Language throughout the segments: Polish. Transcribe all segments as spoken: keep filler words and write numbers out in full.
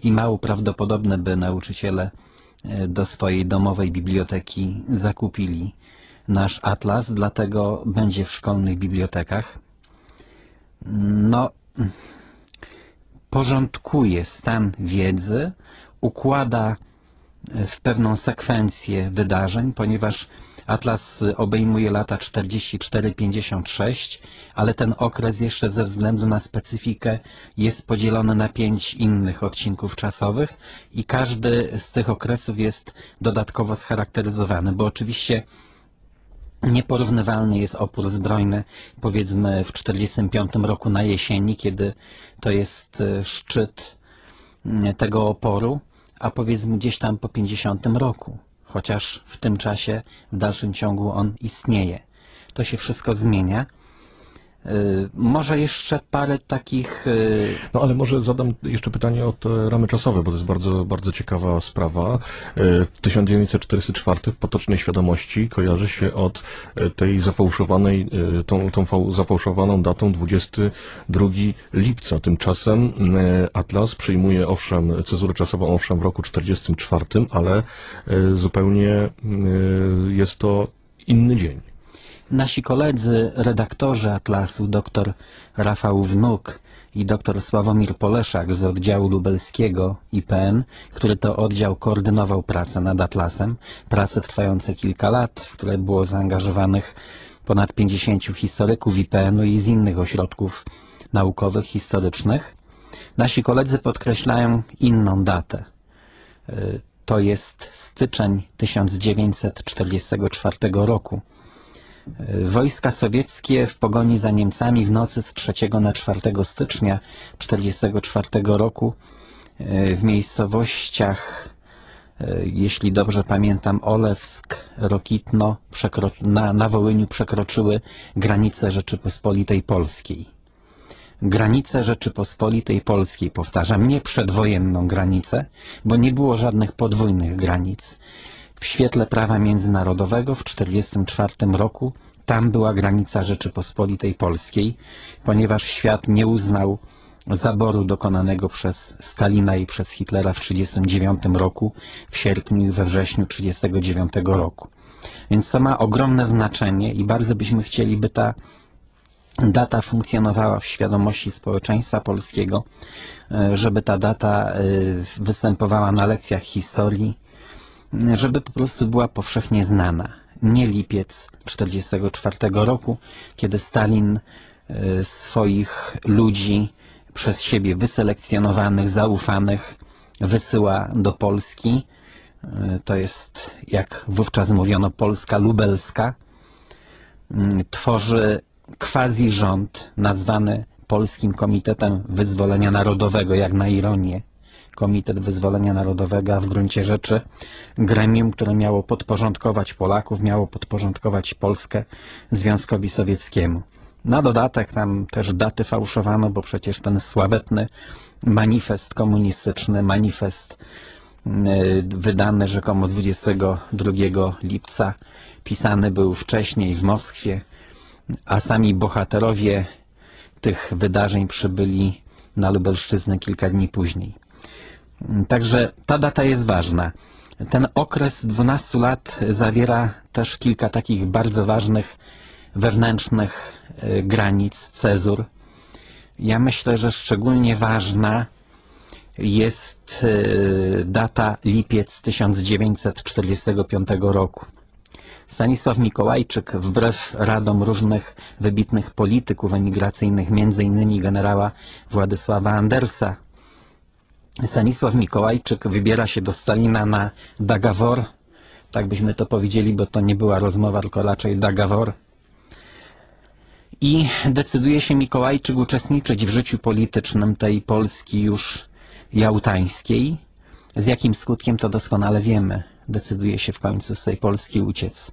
i mało prawdopodobne, by nauczyciele do swojej domowej biblioteki zakupili nasz atlas, dlatego będzie w szkolnych bibliotekach. No, porządkuje stan wiedzy, układa w pewną sekwencję wydarzeń, ponieważ atlas obejmuje lata czterdzieści cztery pięćdziesiąt sześć, ale ten okres jeszcze ze względu na specyfikę jest podzielony na pięć innych odcinków czasowych i każdy z tych okresów jest dodatkowo scharakteryzowany, bo oczywiście nieporównywalny jest opór zbrojny, powiedzmy w czterdziestym piątym roku na jesieni, kiedy to jest szczyt tego oporu, a powiedzmy gdzieś tam po pięćdziesiątym roku, chociaż w tym czasie w dalszym ciągu on istnieje. To się wszystko zmienia. Yy, może jeszcze parę takich... Yy... No ale może zadam jeszcze pytanie o te ramy czasowe, bo to jest bardzo, bardzo ciekawa sprawa. Yy, tysiąc dziewięćset czterdziesty czwarty w potocznej świadomości kojarzy się od tej zafałszowanej, yy, tą, tą zafałszowaną datą dwudziestego drugiego lipca. Tymczasem yy, atlas przyjmuje owszem cezurę czasową owszem w roku czterdziestym czwartym, ale yy, zupełnie yy, jest to inny dzień. Nasi koledzy, redaktorzy atlasu, dr Rafał Wnuk i dr Sławomir Poleszak z oddziału lubelskiego I P N, który to oddział koordynował pracę nad atlasem, prace trwające kilka lat, w które było zaangażowanych ponad pięćdziesięciu historyków I P N-u i z innych ośrodków naukowych, historycznych. Nasi koledzy podkreślają inną datę. To jest styczeń tysiąc dziewięćset czterdziestego czwartego roku. Wojska sowieckie w pogoni za Niemcami w nocy z trzeciego na czwartego stycznia tysiąc dziewięćset czterdziestego czwartego roku w miejscowościach, jeśli dobrze pamiętam, Olewsk, Rokitno na, na Wołyniu przekroczyły granice Rzeczypospolitej Polskiej. Granicę Rzeczypospolitej Polskiej, powtarzam, nie przedwojenną granicę, bo nie było żadnych podwójnych granic. W świetle prawa międzynarodowego w tysiąc dziewięćset czterdziestym czwartym roku tam była granica Rzeczypospolitej Polskiej, ponieważ świat nie uznał zaboru dokonanego przez Stalina i przez Hitlera w tysiąc dziewięćset trzydziestym dziewiątym roku, w sierpniu i we wrześniu tysiąc dziewięćset trzydziestego dziewiątego roku. Więc to ma ogromne znaczenie i bardzo byśmy chcieli, by ta data funkcjonowała w świadomości społeczeństwa polskiego, żeby ta data występowała na lekcjach historii, żeby po prostu była powszechnie znana. Nie lipiec tysiąc dziewięćset czterdziestego czwartego roku, kiedy Stalin swoich ludzi przez siebie wyselekcjonowanych, zaufanych wysyła do Polski. To jest, jak wówczas mówiono, Polska lubelska. Tworzy quasi-rząd nazwany Polskim Komitetem Wyzwolenia Narodowego, jak na ironię. Komitet Wyzwolenia Narodowego, a w gruncie rzeczy gremium, które miało podporządkować Polaków, miało podporządkować Polskę Związkowi Sowieckiemu. Na dodatek tam też daty fałszowano, bo przecież ten sławetny manifest komunistyczny, manifest wydany rzekomo dwudziestego drugiego lipca, pisany był wcześniej w Moskwie, a sami bohaterowie tych wydarzeń przybyli na Lubelszczyznę kilka dni później. Także ta data jest ważna. Ten okres dwunastu lat zawiera też kilka takich bardzo ważnych wewnętrznych granic, cezur. Ja myślę, że szczególnie ważna jest data lipiec tysiąc dziewięćset czterdziestego piątego roku. Stanisław Mikołajczyk, wbrew radom różnych wybitnych polityków emigracyjnych, między innymi generała Władysława Andersa, Stanisław Mikołajczyk wybiera się do Stalina na Dagawor, tak byśmy to powiedzieli, bo to nie była rozmowa, tylko raczej Dagawor. I decyduje się Mikołajczyk uczestniczyć w życiu politycznym tej Polski już jałtańskiej. Z jakim skutkiem to doskonale wiemy. Decyduje się w końcu z tej Polski uciec.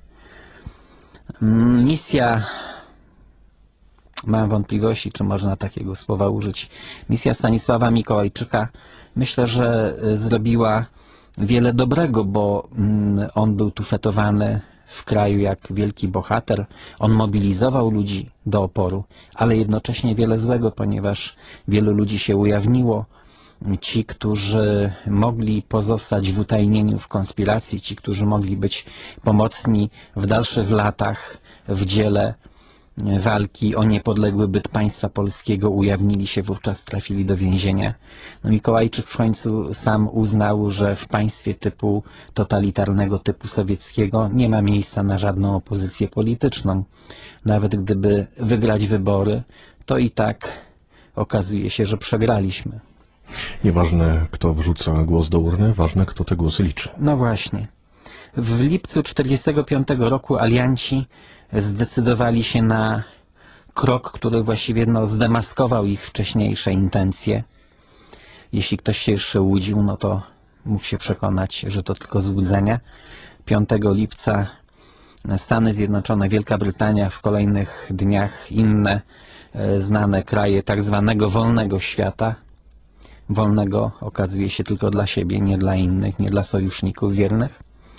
Misja, mam wątpliwości, czy można takiego słowa użyć, misja Stanisława Mikołajczyka, myślę, że zrobiła wiele dobrego, bo on był tu fetowany w kraju jak wielki bohater. On mobilizował ludzi do oporu, ale jednocześnie wiele złego, ponieważ wielu ludzi się ujawniło, ci, którzy mogli pozostać w utajnieniu, w konspiracji, ci, którzy mogli być pomocni w dalszych latach w dziele walki o niepodległy byt państwa polskiego, ujawnili się wówczas, trafili do więzienia. No, Mikołajczyk w końcu sam uznał, że w państwie typu totalitarnego, typu sowieckiego nie ma miejsca na żadną opozycję polityczną. Nawet gdyby wygrać wybory, to i tak okazuje się, że przegraliśmy. Nieważne, kto wrzuca głos do urny, ważne, kto te głosy liczy. No właśnie. W lipcu tysiąc dziewięćset czterdziestego piątego roku alianci zdecydowali się na krok, który właściwie no, zdemaskował ich wcześniejsze intencje. Jeśli ktoś się jeszcze łudził, no to mógł się przekonać, że to tylko złudzenia. piątego lipca Stany Zjednoczone, Wielka Brytania, w kolejnych dniach inne e, znane kraje tak zwanego wolnego świata, wolnego okazuje się tylko dla siebie, nie dla innych, nie dla sojuszników wiernych,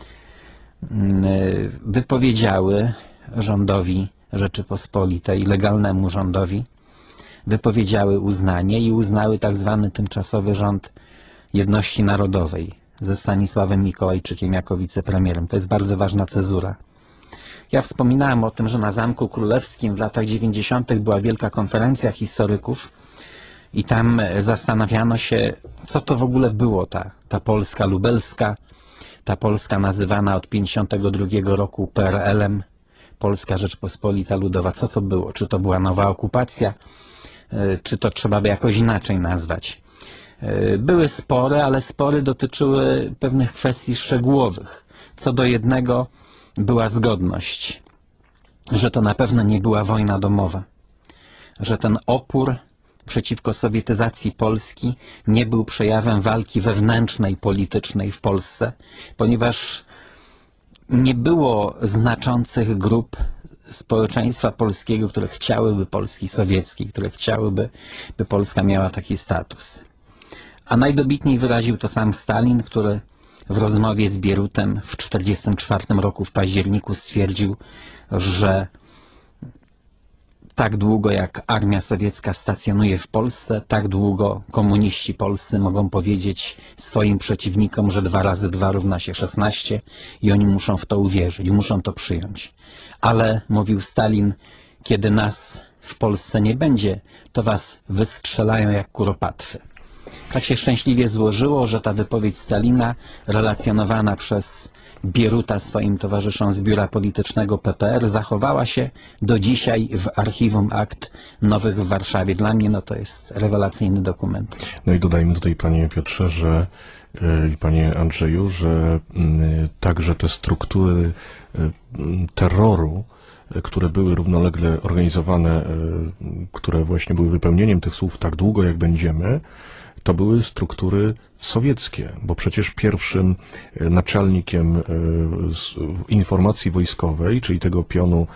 wypowiedziały rządowi Rzeczypospolitej, legalnemu rządowi, wypowiedziały uznanie i uznały tak zwany tymczasowy rząd jedności narodowej ze Stanisławem Mikołajczykiem jako wicepremierem. To jest bardzo ważna cezura. Ja wspominałem o tym, że na Zamku Królewskim w latach dziewięćdziesiątych była wielka konferencja historyków i tam zastanawiano się, co to w ogóle było ta, ta Polska lubelska, ta Polska nazywana od pięćdziesiątego drugiego roku P R L-em, Polska Rzeczpospolita Ludowa. Co to było? Czy to była nowa okupacja? Czy to trzeba by jakoś inaczej nazwać? Były spory, ale spory dotyczyły pewnych kwestii szczegółowych. Co do jednego była zgodność, że to na pewno nie była wojna domowa, że ten opór przeciwko sowietyzacji Polski nie był przejawem walki wewnętrznej, politycznej w Polsce, ponieważ nie było znaczących grup społeczeństwa polskiego, które chciałyby Polski sowieckiej, które chciałyby, by Polska miała taki status. A najdobitniej wyraził to sam Stalin, który w rozmowie z Bierutem w tysiąc dziewięćset czterdziestym czwartym roku w październiku stwierdził, że tak długo jak armia sowiecka stacjonuje w Polsce, tak długo komuniści polscy mogą powiedzieć swoim przeciwnikom, że dwa razy dwa równa się szesnaście i oni muszą w to uwierzyć, muszą to przyjąć. Ale, mówił Stalin, kiedy nas w Polsce nie będzie, to was wystrzelają jak kuropatwy. Tak się szczęśliwie złożyło, że ta wypowiedź Stalina, relacjonowana przez Bieruta swoim towarzyszom z biura politycznego P P R, zachowała się do dzisiaj w archiwum akt nowych w Warszawie. Dla mnie no to jest rewelacyjny dokument. No i dodajmy tutaj, panie Piotrze, że i panie Andrzeju, że także te struktury terroru, które były równolegle organizowane, które właśnie były wypełnieniem tych słów tak długo jak będziemy, to były struktury sowieckie, bo przecież pierwszym naczelnikiem informacji wojskowej, czyli tego pionu,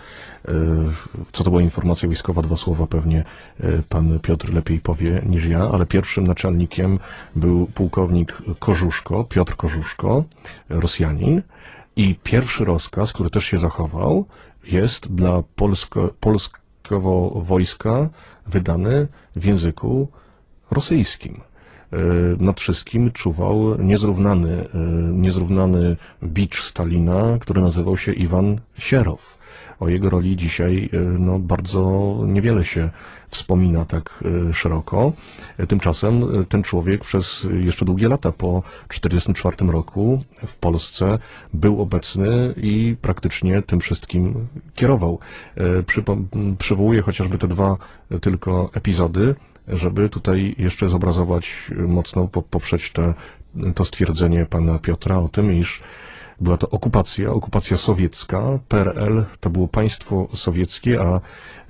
co to była informacja wojskowa, dwa słowa pewnie pan Piotr lepiej powie niż ja, ale pierwszym naczelnikiem był pułkownik Kożuszko, Piotr Kożuszko, Rosjanin, i pierwszy rozkaz, który też się zachował, jest dla polsko, polskiego wojska wydany w języku rosyjskim. Nad wszystkim czuwał niezrównany, niezrównany bicz Stalina, który nazywał się Iwan Sierow. O jego roli dzisiaj no, bardzo niewiele się wspomina tak szeroko. Tymczasem ten człowiek przez jeszcze długie lata po tysiąc dziewięćset czterdziestym czwartym roku w Polsce był obecny i praktycznie tym wszystkim kierował. Przypo- przywołuję chociażby te dwa tylko epizody, żeby tutaj jeszcze zobrazować mocno, poprzeć te, to stwierdzenie pana Piotra o tym, iż była to okupacja, okupacja sowiecka, P R L to było państwo sowieckie, a e,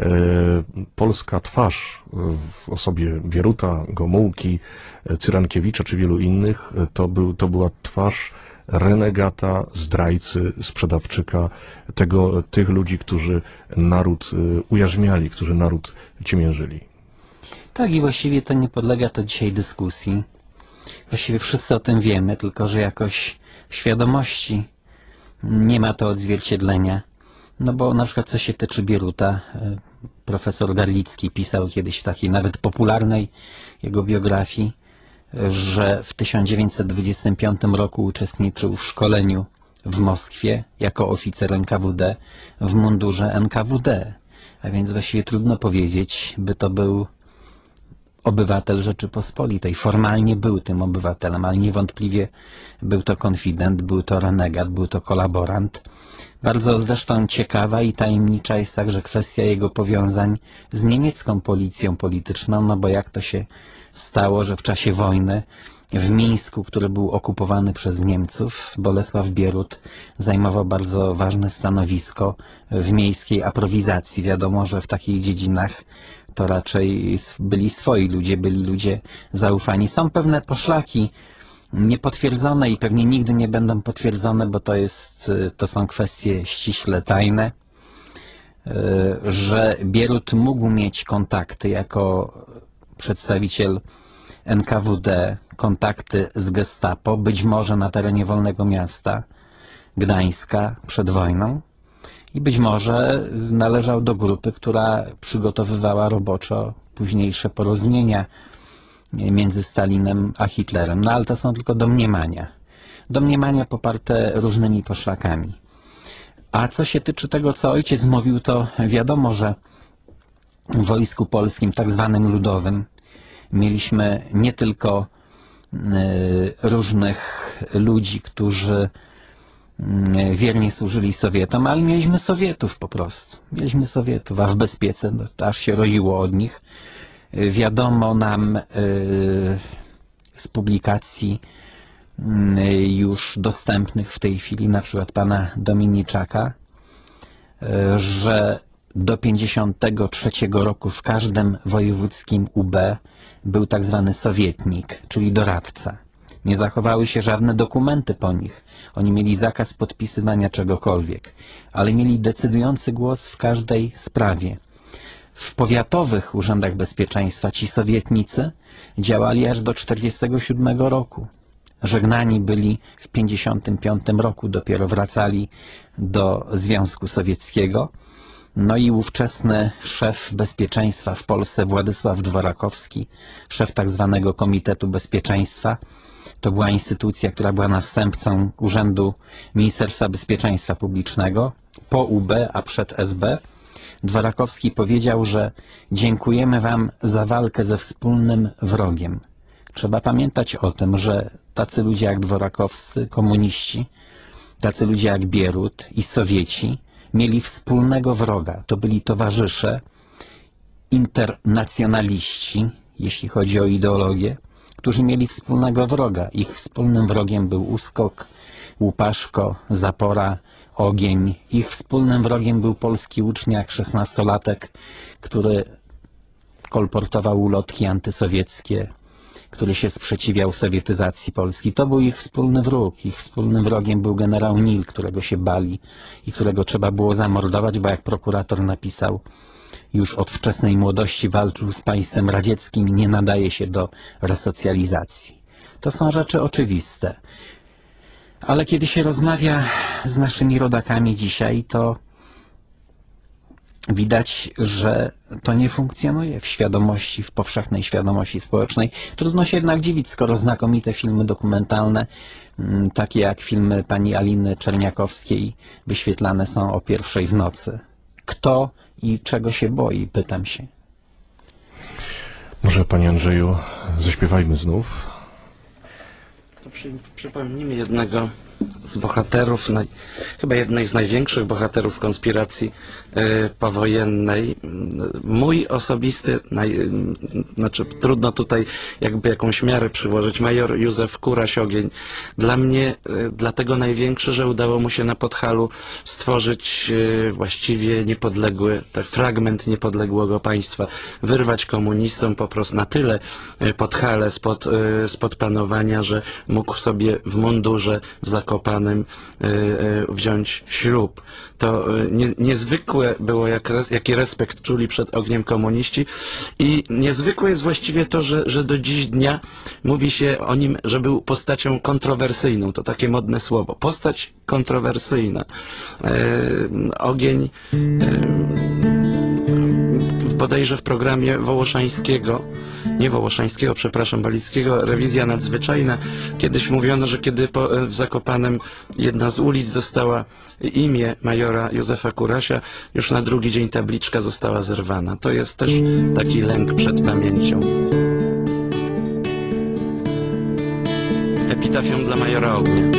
polska twarz w osobie Bieruta, Gomułki, Cyrankiewicza czy wielu innych, to, był, to była twarz renegata, zdrajcy, sprzedawczyka, tego, tych ludzi, którzy naród ujarzmiali, którzy naród ciemiężyli. Tak, i właściwie to nie podlega to dzisiaj dyskusji. Właściwie wszyscy o tym wiemy, tylko że jakoś w świadomości nie ma to odzwierciedlenia. No bo na przykład co się tyczy Bieruta, profesor Garlicki pisał kiedyś w takiej nawet popularnej jego biografii, że w tysiąc dziewięćset dwudziestym piątym roku uczestniczył w szkoleniu w Moskwie jako oficer N K W D w mundurze N K W D. A więc właściwie trudno powiedzieć, by to był obywatel Rzeczypospolitej. Formalnie był tym obywatelem, ale niewątpliwie był to konfident, był to renegat, był to kolaborant. Bardzo zresztą ciekawa i tajemnicza jest także kwestia jego powiązań z niemiecką policją polityczną, no bo jak to się stało, że w czasie wojny w Mińsku, który był okupowany przez Niemców, Bolesław Bierut zajmował bardzo ważne stanowisko w miejskiej aprowizacji. Wiadomo, że w takich dziedzinach to raczej byli swoi ludzie, byli ludzie zaufani. Są pewne poszlaki niepotwierdzone i pewnie nigdy nie będą potwierdzone, bo to jest, to są kwestie ściśle tajne, że Bierut mógł mieć kontakty jako przedstawiciel N K W D, kontakty z Gestapo, być może na terenie Wolnego Miasta, Gdańska przed wojną i być może należał do grupy, która przygotowywała roboczo późniejsze porozumienia między Stalinem a Hitlerem. No ale to są tylko domniemania. Domniemania poparte różnymi poszlakami. A co się tyczy tego, co ojciec mówił, to wiadomo, że w Wojsku Polskim, tak zwanym ludowym, mieliśmy nie tylko różnych ludzi, którzy wiernie służyli Sowietom, ale mieliśmy Sowietów po prostu. Mieliśmy Sowietów, a w bezpiece no, to aż się roiło od nich. Wiadomo nam z publikacji już dostępnych w tej chwili, na przykład pana Dominiczaka, że do pięćdziesiątego trzeciego roku w każdym wojewódzkim U B był tak zwany sowietnik, czyli doradca. Nie zachowały się żadne dokumenty po nich. Oni mieli zakaz podpisywania czegokolwiek, ale mieli decydujący głos w każdej sprawie. W powiatowych urzędach bezpieczeństwa ci sowietnicy działali aż do czterdziestego siódmego roku. Żegnani byli w pięćdziesiątym piątym roku, dopiero wracali do Związku Sowieckiego. No i ówczesny szef bezpieczeństwa w Polsce, Władysław Dworakowski, szef tak zwanego Komitetu Bezpieczeństwa, to była instytucja, która była następcą Urzędu Ministerstwa Bezpieczeństwa Publicznego, po U B, a przed S B. Dworakowski powiedział, że dziękujemy wam za walkę ze wspólnym wrogiem. Trzeba pamiętać o tym, że tacy ludzie jak Dworakowscy, komuniści, tacy ludzie jak Bierut i Sowieci mieli wspólnego wroga. To byli towarzysze, internacjonaliści, jeśli chodzi o ideologię, którzy mieli wspólnego wroga. Ich wspólnym wrogiem był Uskok, Łupaszko, Zapora, Ogień. Ich wspólnym wrogiem był polski uczniak, szesnastolatek, który kolportował ulotki antysowieckie, który się sprzeciwiał sowietyzacji Polski. To był ich wspólny wróg. Ich wspólnym wrogiem był generał Nil, którego się bali i którego trzeba było zamordować, bo jak prokurator napisał, już od wczesnej młodości walczył z państwem radzieckim i nie nadaje się do resocjalizacji. To są rzeczy oczywiste. Ale kiedy się rozmawia z naszymi rodakami dzisiaj, to widać, że to nie funkcjonuje w świadomości, w powszechnej świadomości społecznej. Trudno się jednak dziwić, skoro znakomite filmy dokumentalne, takie jak filmy pani Aliny Czerniakowskiej, wyświetlane są o pierwszej w nocy. Kto i czego się boi, pytam się. Może, panie Andrzeju, zaśpiewajmy znów. To przy, przypomnijmy jednego z bohaterów, naj, chyba jednej z największych bohaterów konspiracji y, powojennej. Mój osobisty, naj, y, znaczy trudno tutaj jakby jakąś miarę przyłożyć, major Józef Kuraś-Ogień. Dla mnie y, dlatego największy, że udało mu się na Podhalu stworzyć y, właściwie niepodległy, tak, fragment niepodległego państwa, wyrwać komunistom po prostu na tyle y, Podhale spod, y, spod panowania, że mógł sobie w mundurze w Zakopanem y, y, wziąć ślub. To y, nie, niezwykłe było, jak res, jaki respekt czuli przed ogniem komuniści i niezwykłe jest właściwie to, że, że do dziś dnia mówi się o nim, że był postacią kontrowersyjną. To takie modne słowo. Postać kontrowersyjna. Y, ogień y, bodajże w programie Wołoszańskiego, nie Wołoszańskiego, przepraszam, Balickiego, Rewizja Nadzwyczajna. Kiedyś mówiono, że kiedy po, w Zakopanem jedna z ulic dostała imię majora Józefa Kurasia, już na drugi dzień tabliczka została zerwana. To jest też taki lęk przed pamięcią. Epitafium dla majora Ognia.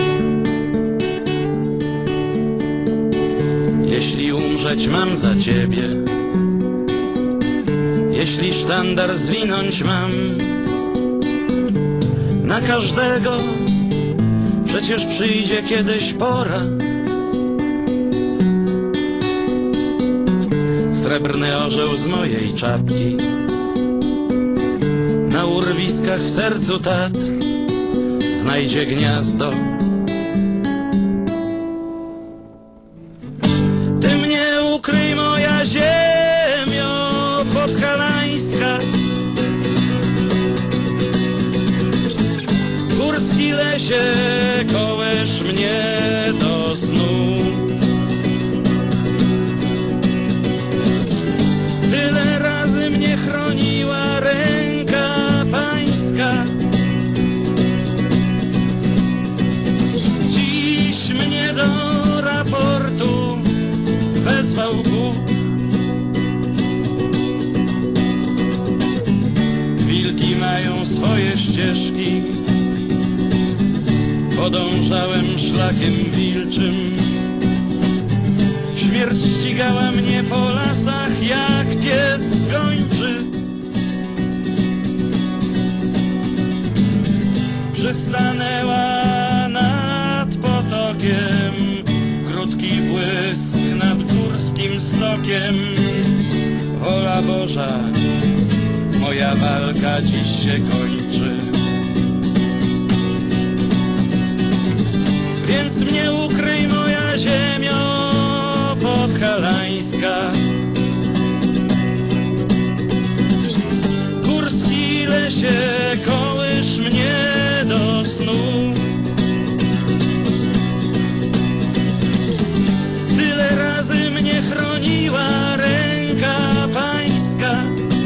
Jeśli umrzeć mam za ciebie, jeśli sztandar zwinąć mam, na każdego przecież przyjdzie kiedyś pora. Srebrny orzeł z mojej czapki na urwiskach w sercu Tatr znajdzie gniazdo. Ty mnie ukryj, moja ziemio podhalańska, górski lesie kołesz mnie do snu. Tyle razy mnie chroniła ręka pańska, dziś mnie do raportu wezwał Bóg. Wilki mają swoje ścieżki, podążałem szlakiem wilczym. Śmierć ścigała mnie po lasach jak pies gończy. Przystanęła nad potokiem, krótki błysk nad górskim stokiem. Wola Boża, moja walka dziś się kończy. Więc mnie ukryj, moja ziemio podhalańska, górski lesie kołysz mnie do snu. Tyle razy mnie chroniła ręka pańska,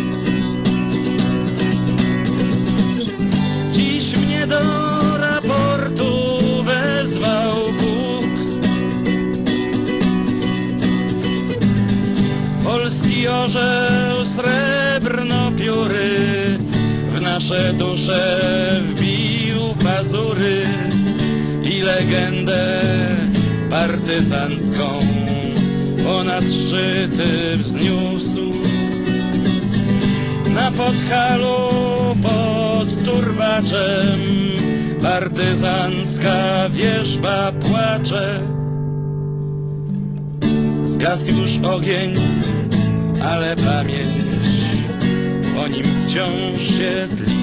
dziś mnie do raportu wezwał Bóg. Polski orzeł srebrno-pióry w nasze dusze wbił pazury i legendę partyzancką ponad szczyty wzniósł. Na Podhalu pod Turbaczem partyzancka wierzba płacze. Zgasł już ogień, ale pamięć o nim wciąż się tli.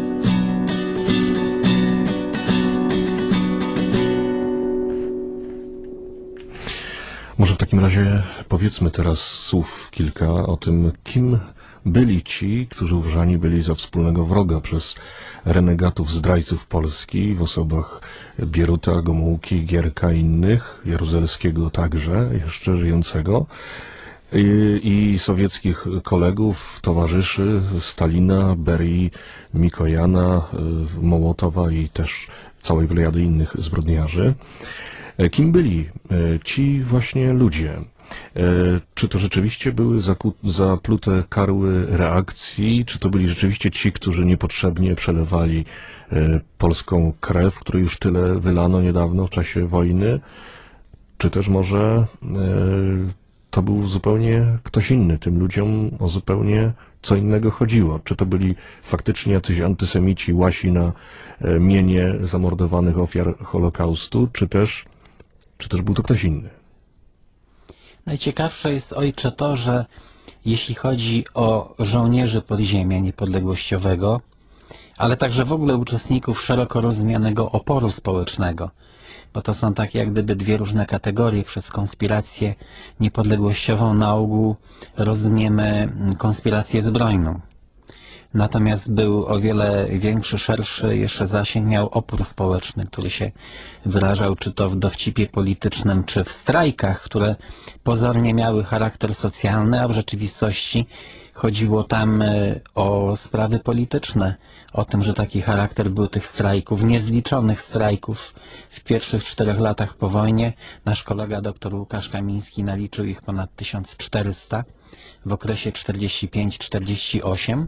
Może w takim razie powiedzmy teraz słów kilka o tym, kim byli ci, którzy uważani byli za wspólnego wroga przez renegatów, zdrajców Polski w osobach Bieruta, Gomułki, Gierka i innych, Jaruzelskiego także, jeszcze żyjącego, i, i sowieckich kolegów, towarzyszy Stalina, Berii, Mikojana, Mołotowa i też całej plejady innych zbrodniarzy. Kim byli ci właśnie ludzie? Czy to rzeczywiście były zaplute karły reakcji, czy to byli rzeczywiście ci, którzy niepotrzebnie przelewali polską krew, której już tyle wylano niedawno w czasie wojny, czy też może to był zupełnie ktoś inny, tym ludziom o zupełnie co innego chodziło? Czy to byli faktycznie jacyś antysemici, łasi na mienie zamordowanych ofiar Holokaustu, czy też, czy też był to ktoś inny? Najciekawsze jest, ojcze, to, że jeśli chodzi o żołnierzy podziemia niepodległościowego, ale także w ogóle uczestników szeroko rozumianego oporu społecznego, bo to są tak jak gdyby dwie różne kategorie. Przez konspirację niepodległościową na ogół rozumiemy konspirację zbrojną. Natomiast był o wiele większy, szerszy jeszcze zasięg miał opór społeczny, który się wyrażał czy to w dowcipie politycznym, czy w strajkach, które pozornie miały charakter socjalny, a w rzeczywistości chodziło tam o sprawy polityczne, o tym, że taki charakter był tych strajków, niezliczonych strajków w pierwszych czterech latach po wojnie. Nasz kolega dr Łukasz Kamiński naliczył ich ponad tysiąc czterysta w okresie czterdzieści pięć czterdzieści osiem.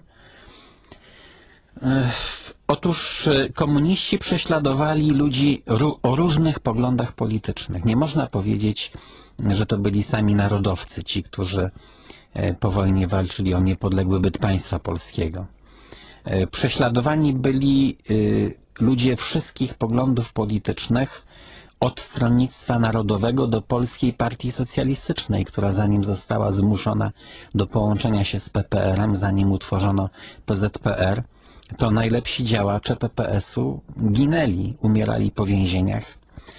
Otóż komuniści prześladowali ludzi o różnych poglądach politycznych. Nie można powiedzieć, że to byli sami narodowcy, ci, którzy po wojnie walczyli o niepodległy byt państwa polskiego. Prześladowani byli ludzie wszystkich poglądów politycznych, od Stronnictwa Narodowego do Polskiej Partii Socjalistycznej, która zanim została zmuszona do połączenia się z P P R-em, zanim utworzono P Z P R, to najlepsi działacze P P S-u ginęli, umierali po więzieniach.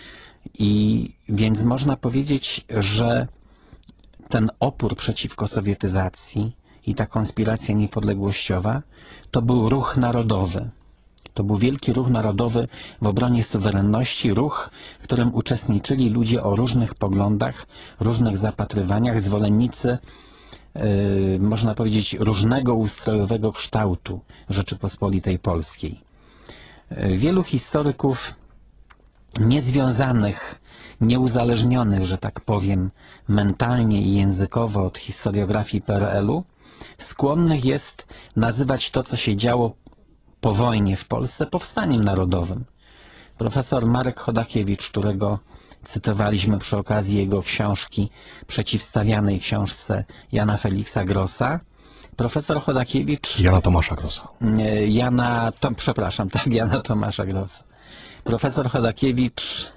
I więc można powiedzieć, że ten opór przeciwko sowietyzacji i ta konspiracja niepodległościowa to był ruch narodowy. To był wielki ruch narodowy w obronie suwerenności, ruch, w którym uczestniczyli ludzie o różnych poglądach, różnych zapatrywaniach, zwolennicy, yy, można powiedzieć, różnego ustrojowego kształtu Rzeczypospolitej Polskiej. Yy, wielu historyków niezwiązanych, nieuzależnionych, że tak powiem, mentalnie i językowo od historiografii P R L-u, skłonnych jest nazywać to, co się działo po wojnie w Polsce, powstaniem narodowym. Profesor Marek Chodakiewicz, którego cytowaliśmy przy okazji jego książki przeciwstawianej książce Jana Feliksa Grossa, profesor Chodakiewicz... Jana Tomasza Grossa. Jana, to, przepraszam, tak, Jana Tomasza Grossa. Profesor Chodakiewicz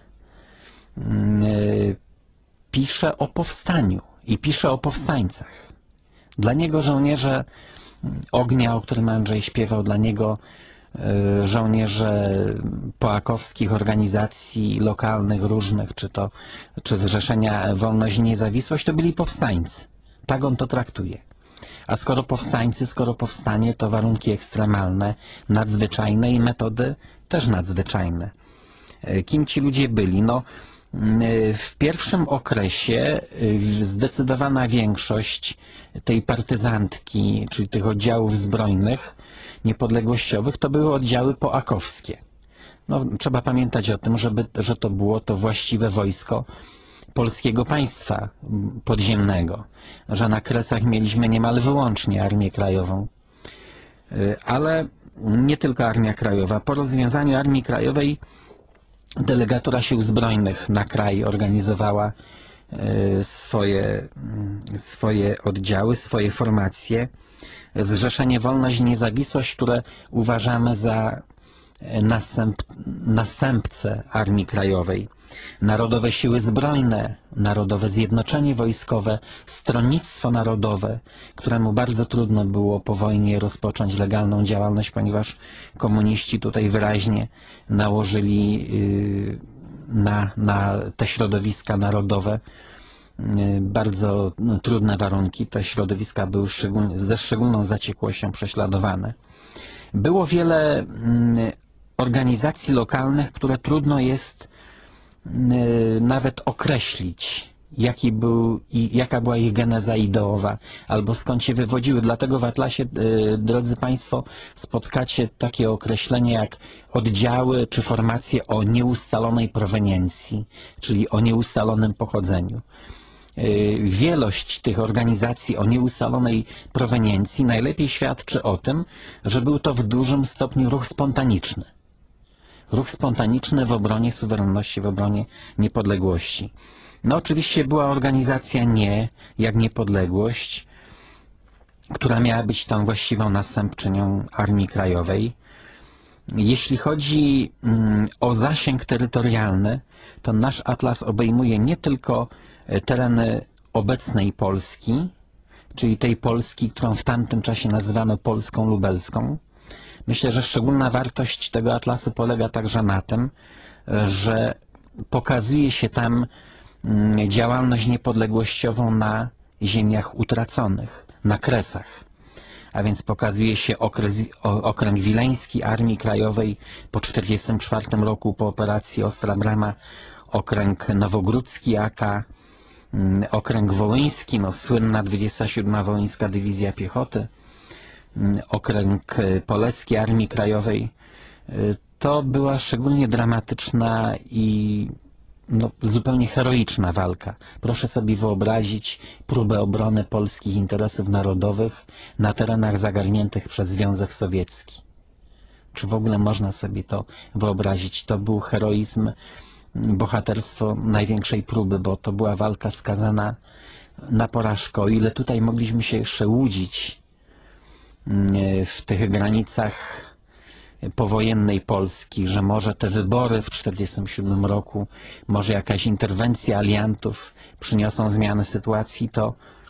yy, pisze o powstaniu i pisze o powstańcach. Dla niego żołnierze ognia, o którym Andrzej śpiewał, dla niego y, żołnierze połakowskich organizacji lokalnych różnych, czy to czy Zrzeszenia Wolność i Niezawisłość, to byli powstańcy. Tak on to traktuje. A skoro powstańcy, skoro powstanie, to warunki ekstremalne, nadzwyczajne i metody też nadzwyczajne. Y, kim ci ludzie byli? No, w pierwszym okresie zdecydowana większość tej partyzantki, czyli tych oddziałów zbrojnych, niepodległościowych, to były oddziały poakowskie. No, trzeba pamiętać o tym, żeby, że to było to właściwe wojsko polskiego państwa podziemnego, że na Kresach mieliśmy niemal wyłącznie Armię Krajową. Ale nie tylko Armia Krajowa. Po rozwiązaniu Armii Krajowej delegatura sił zbrojnych na kraj organizowała swoje, swoje oddziały, swoje formacje. Zrzeszenie Wolność i Niezawisłość, które uważamy za następ, następcę Armii Krajowej. Narodowe Siły Zbrojne, Narodowe Zjednoczenie Wojskowe, Stronnictwo Narodowe, któremu bardzo trudno było po wojnie rozpocząć legalną działalność, ponieważ komuniści tutaj wyraźnie nałożyli na, na te środowiska narodowe bardzo no, trudne warunki. Te środowiska były szczególnie, ze szczególną zaciekłością prześladowane. Było wiele mm, organizacji lokalnych, które trudno jest y, nawet określić, jaki był, i, jaka była ich geneza ideowa, albo skąd się wywodziły. Dlatego w Atlasie, y, drodzy Państwo, spotkacie takie określenie jak oddziały czy formacje o nieustalonej proweniencji, czyli o nieustalonym pochodzeniu. Wielość tych organizacji o nieustalonej proweniencji najlepiej świadczy o tym, że był to w dużym stopniu ruch spontaniczny. Ruch spontaniczny w obronie suwerenności, w obronie niepodległości. No oczywiście była organizacja Nie, jak Niepodległość, która miała być tą właściwą następczynią Armii Krajowej. Jeśli chodzi mm, o zasięg terytorialny, to nasz atlas obejmuje nie tylko tereny obecnej Polski, czyli tej Polski, którą w tamtym czasie nazywano Polską Lubelską. Myślę, że szczególna wartość tego atlasu polega także na tym, że pokazuje się tam działalność niepodległościową na ziemiach utraconych, na Kresach. a więc pokazuje się okres, o, okręg wileński Armii Krajowej po czterdziestym czwartym roku po operacji Ostra Brama, okręg nowogródzki A K, mm, okręg wołyński, no słynna dwudziesta siódma Wołyńska Dywizja Piechoty, mm, okręg y, Poleski Armii Krajowej. Y, To była szczególnie dramatyczna i no, zupełnie heroiczna walka. Proszę sobie wyobrazić próbę obrony polskich interesów narodowych na terenach zagarniętych przez Związek Sowiecki. Czy w ogóle można sobie to wyobrazić? To był heroizm, bohaterstwo największej próby, bo to była walka skazana na porażkę. O ile tutaj mogliśmy się jeszcze łudzić w tych granicach powojennej Polski, że może te wybory w czterdziestym siódmym roku, może jakaś interwencja aliantów przyniosą zmianę sytuacji, to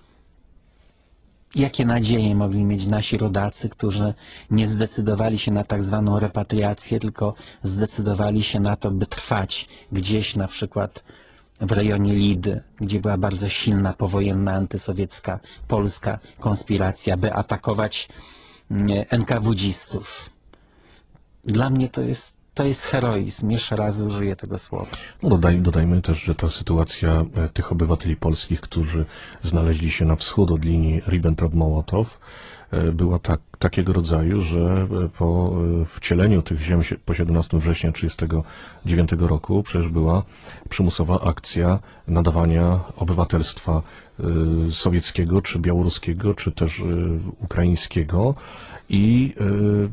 jakie nadzieje mogli mieć nasi rodacy, którzy nie zdecydowali się na tak zwaną repatriację, tylko zdecydowali się na to, by trwać gdzieś na przykład w rejonie Lidy, gdzie była bardzo silna powojenna antysowiecka polska konspiracja, by atakować en ka wu dzistów. Dla mnie to jest, to jest heroizm. Jeszcze raz użyję tego słowa. No dodaj, dodajmy też, że ta sytuacja e, tych obywateli polskich, którzy znaleźli się na wschód od linii Ribbentrop-Mołotow, e, była tak, takiego rodzaju, że e, po e, wcieleniu tych ziem sie- po siedemnastego września tysiąc dziewięćset trzydziestego dziewiątego roku przecież była przymusowa akcja nadawania obywatelstwa e, sowieckiego, czy białoruskiego, czy też e, ukraińskiego. I y,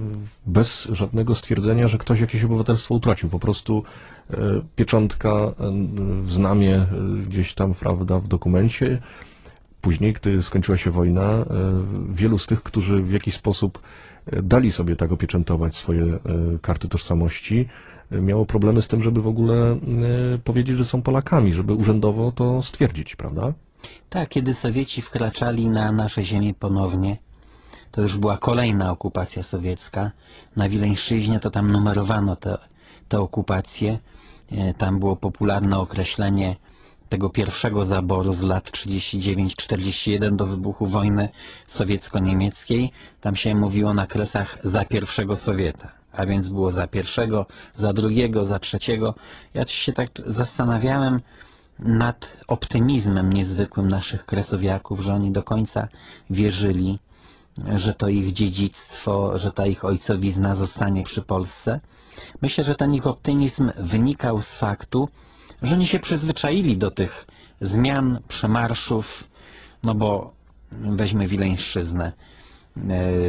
bez żadnego stwierdzenia, że ktoś jakieś obywatelstwo utracił. Po prostu y, pieczątka, y, znamie y, gdzieś tam, prawda, w dokumencie. Później, gdy skończyła się wojna, y, wielu z tych, którzy w jakiś sposób y, dali sobie tak opieczętować swoje y, karty tożsamości, y, miało problemy z tym, żeby w ogóle y, powiedzieć, że są Polakami, żeby urzędowo to stwierdzić, prawda? Tak, kiedy Sowieci wkraczali na nasze ziemię ponownie, to już była kolejna okupacja sowiecka. Na Wileńszczyźnie to tam numerowano te, te okupacje. E, Tam było popularne określenie tego pierwszego zaboru z lat trzydzieści dziewięć czterdzieści jeden do wybuchu wojny sowiecko-niemieckiej. Tam się mówiło na kresach za pierwszego Sowieta. A więc było za pierwszego, za drugiego, za trzeciego. Ja się tak zastanawiałem nad optymizmem niezwykłym naszych kresowiaków, że oni do końca wierzyli, że to ich dziedzictwo, że ta ich ojcowizna zostanie przy Polsce. Myślę, że ten ich optymizm wynikał z faktu, że oni się przyzwyczaili do tych zmian, przemarszów, no bo weźmy Wileńszczyznę. Yy,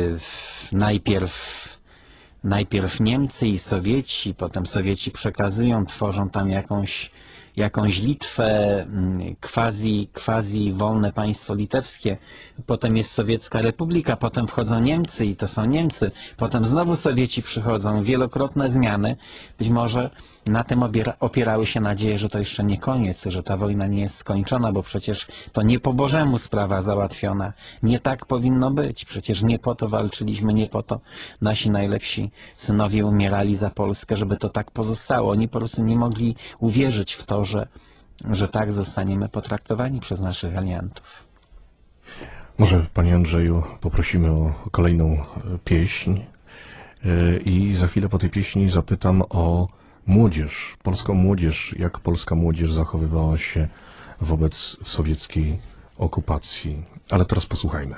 najpierw, najpierw Niemcy i Sowieci, potem Sowieci przekazują, tworzą tam jakąś jakąś Litwę, quasi, quasi wolne państwo litewskie, potem jest Sowiecka Republika, potem wchodzą Niemcy i to są Niemcy, potem znowu Sowieci przychodzą, wielokrotne zmiany. Być może na tym obiera, opierały się nadzieje, że to jeszcze nie koniec, że ta wojna nie jest skończona, bo przecież to nie po Bożemu sprawa załatwiona. Nie tak powinno być. Przecież nie po to walczyliśmy, nie po to nasi najlepsi synowie umierali za Polskę, żeby to tak pozostało. Oni po prostu nie mogli uwierzyć w to, że, że tak zostaniemy potraktowani przez naszych aliantów. Może, panie Andrzeju, poprosimy o kolejną e, pieśń e, i za chwilę po tej pieśni zapytam o młodzież, polską młodzież, jak polska młodzież zachowywała się wobec sowieckiej okupacji. Ale teraz posłuchajmy.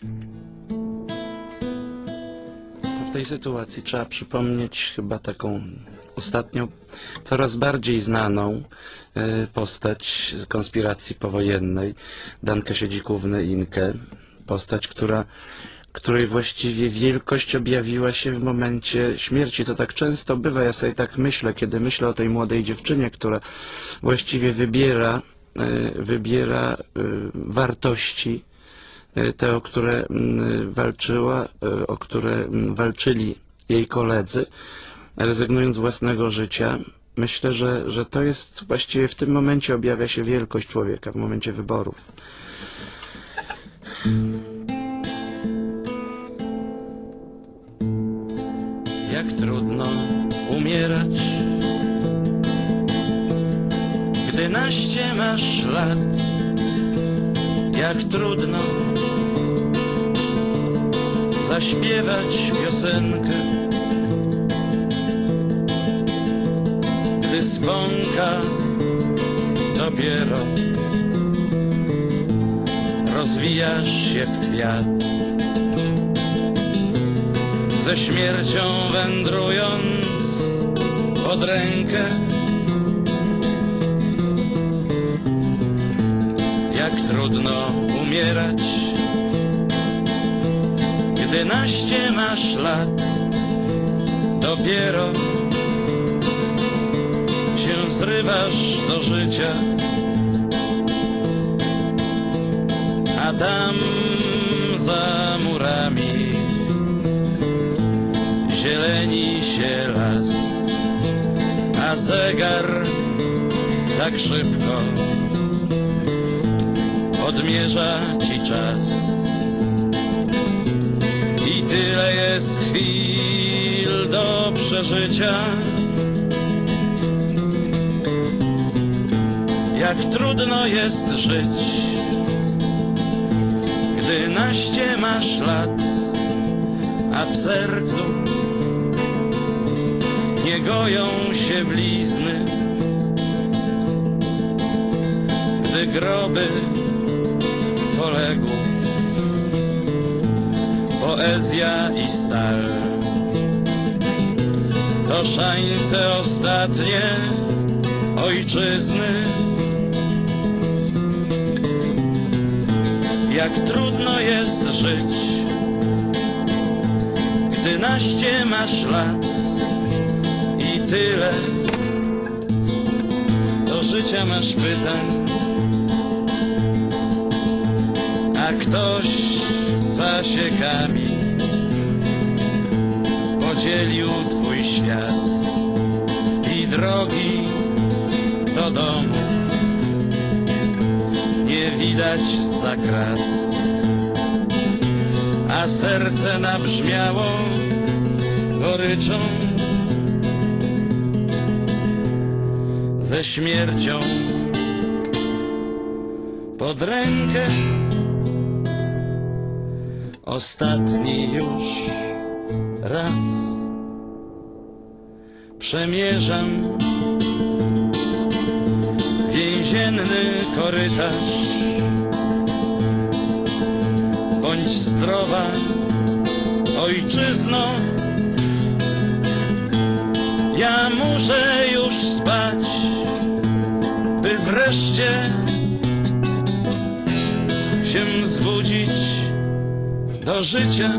W tej sytuacji trzeba przypomnieć chyba taką ostatnio coraz bardziej znaną e, postać z konspiracji powojennej, Dankę Siedzikównę-Inkę. Postać, która, której właściwie wielkość objawiła się w momencie śmierci. To tak często bywa, ja sobie tak myślę, kiedy myślę o tej młodej dziewczynie, która właściwie wybiera, e, wybiera e, wartości, te, o które walczyła, o które walczyli jej koledzy, rezygnując z własnego życia. Myślę, że, że to jest właściwie w tym momencie objawia się wielkość człowieka, w momencie wyborów. Jak trudno umierać, gdy naście masz lat. Jak trudno zaśpiewać piosenkę, gdy spąka dopiero rozwijasz się w kwiat. Ze śmiercią wędrując pod rękę, jak trudno umierać, gdy naście masz lat. Dopiero się zrywasz do życia, a tam za murami zieleni się las, a zegar tak szybko odmierza ci czas. I tyle jest chwil do przeżycia, jak trudno jest żyć, gdy naście masz lat, a w sercu nie goją się blizny, gdy groby poległych, poezja i stal to szańce ostatnie ojczyzny. Jak trudno jest żyć, gdy naście masz lat i tyle do życia masz pytań, a ktoś zasiekami podzielił twój świat i drogi do domu nie widać zza krat, a serce nabrzmiało goryczą ze śmiercią pod rękę. Ostatni już raz przemierzam więzienny korytarz. Bądź zdrowa, ojczyzno, ja muszę już spać, by wreszcie się zbudzić do życia.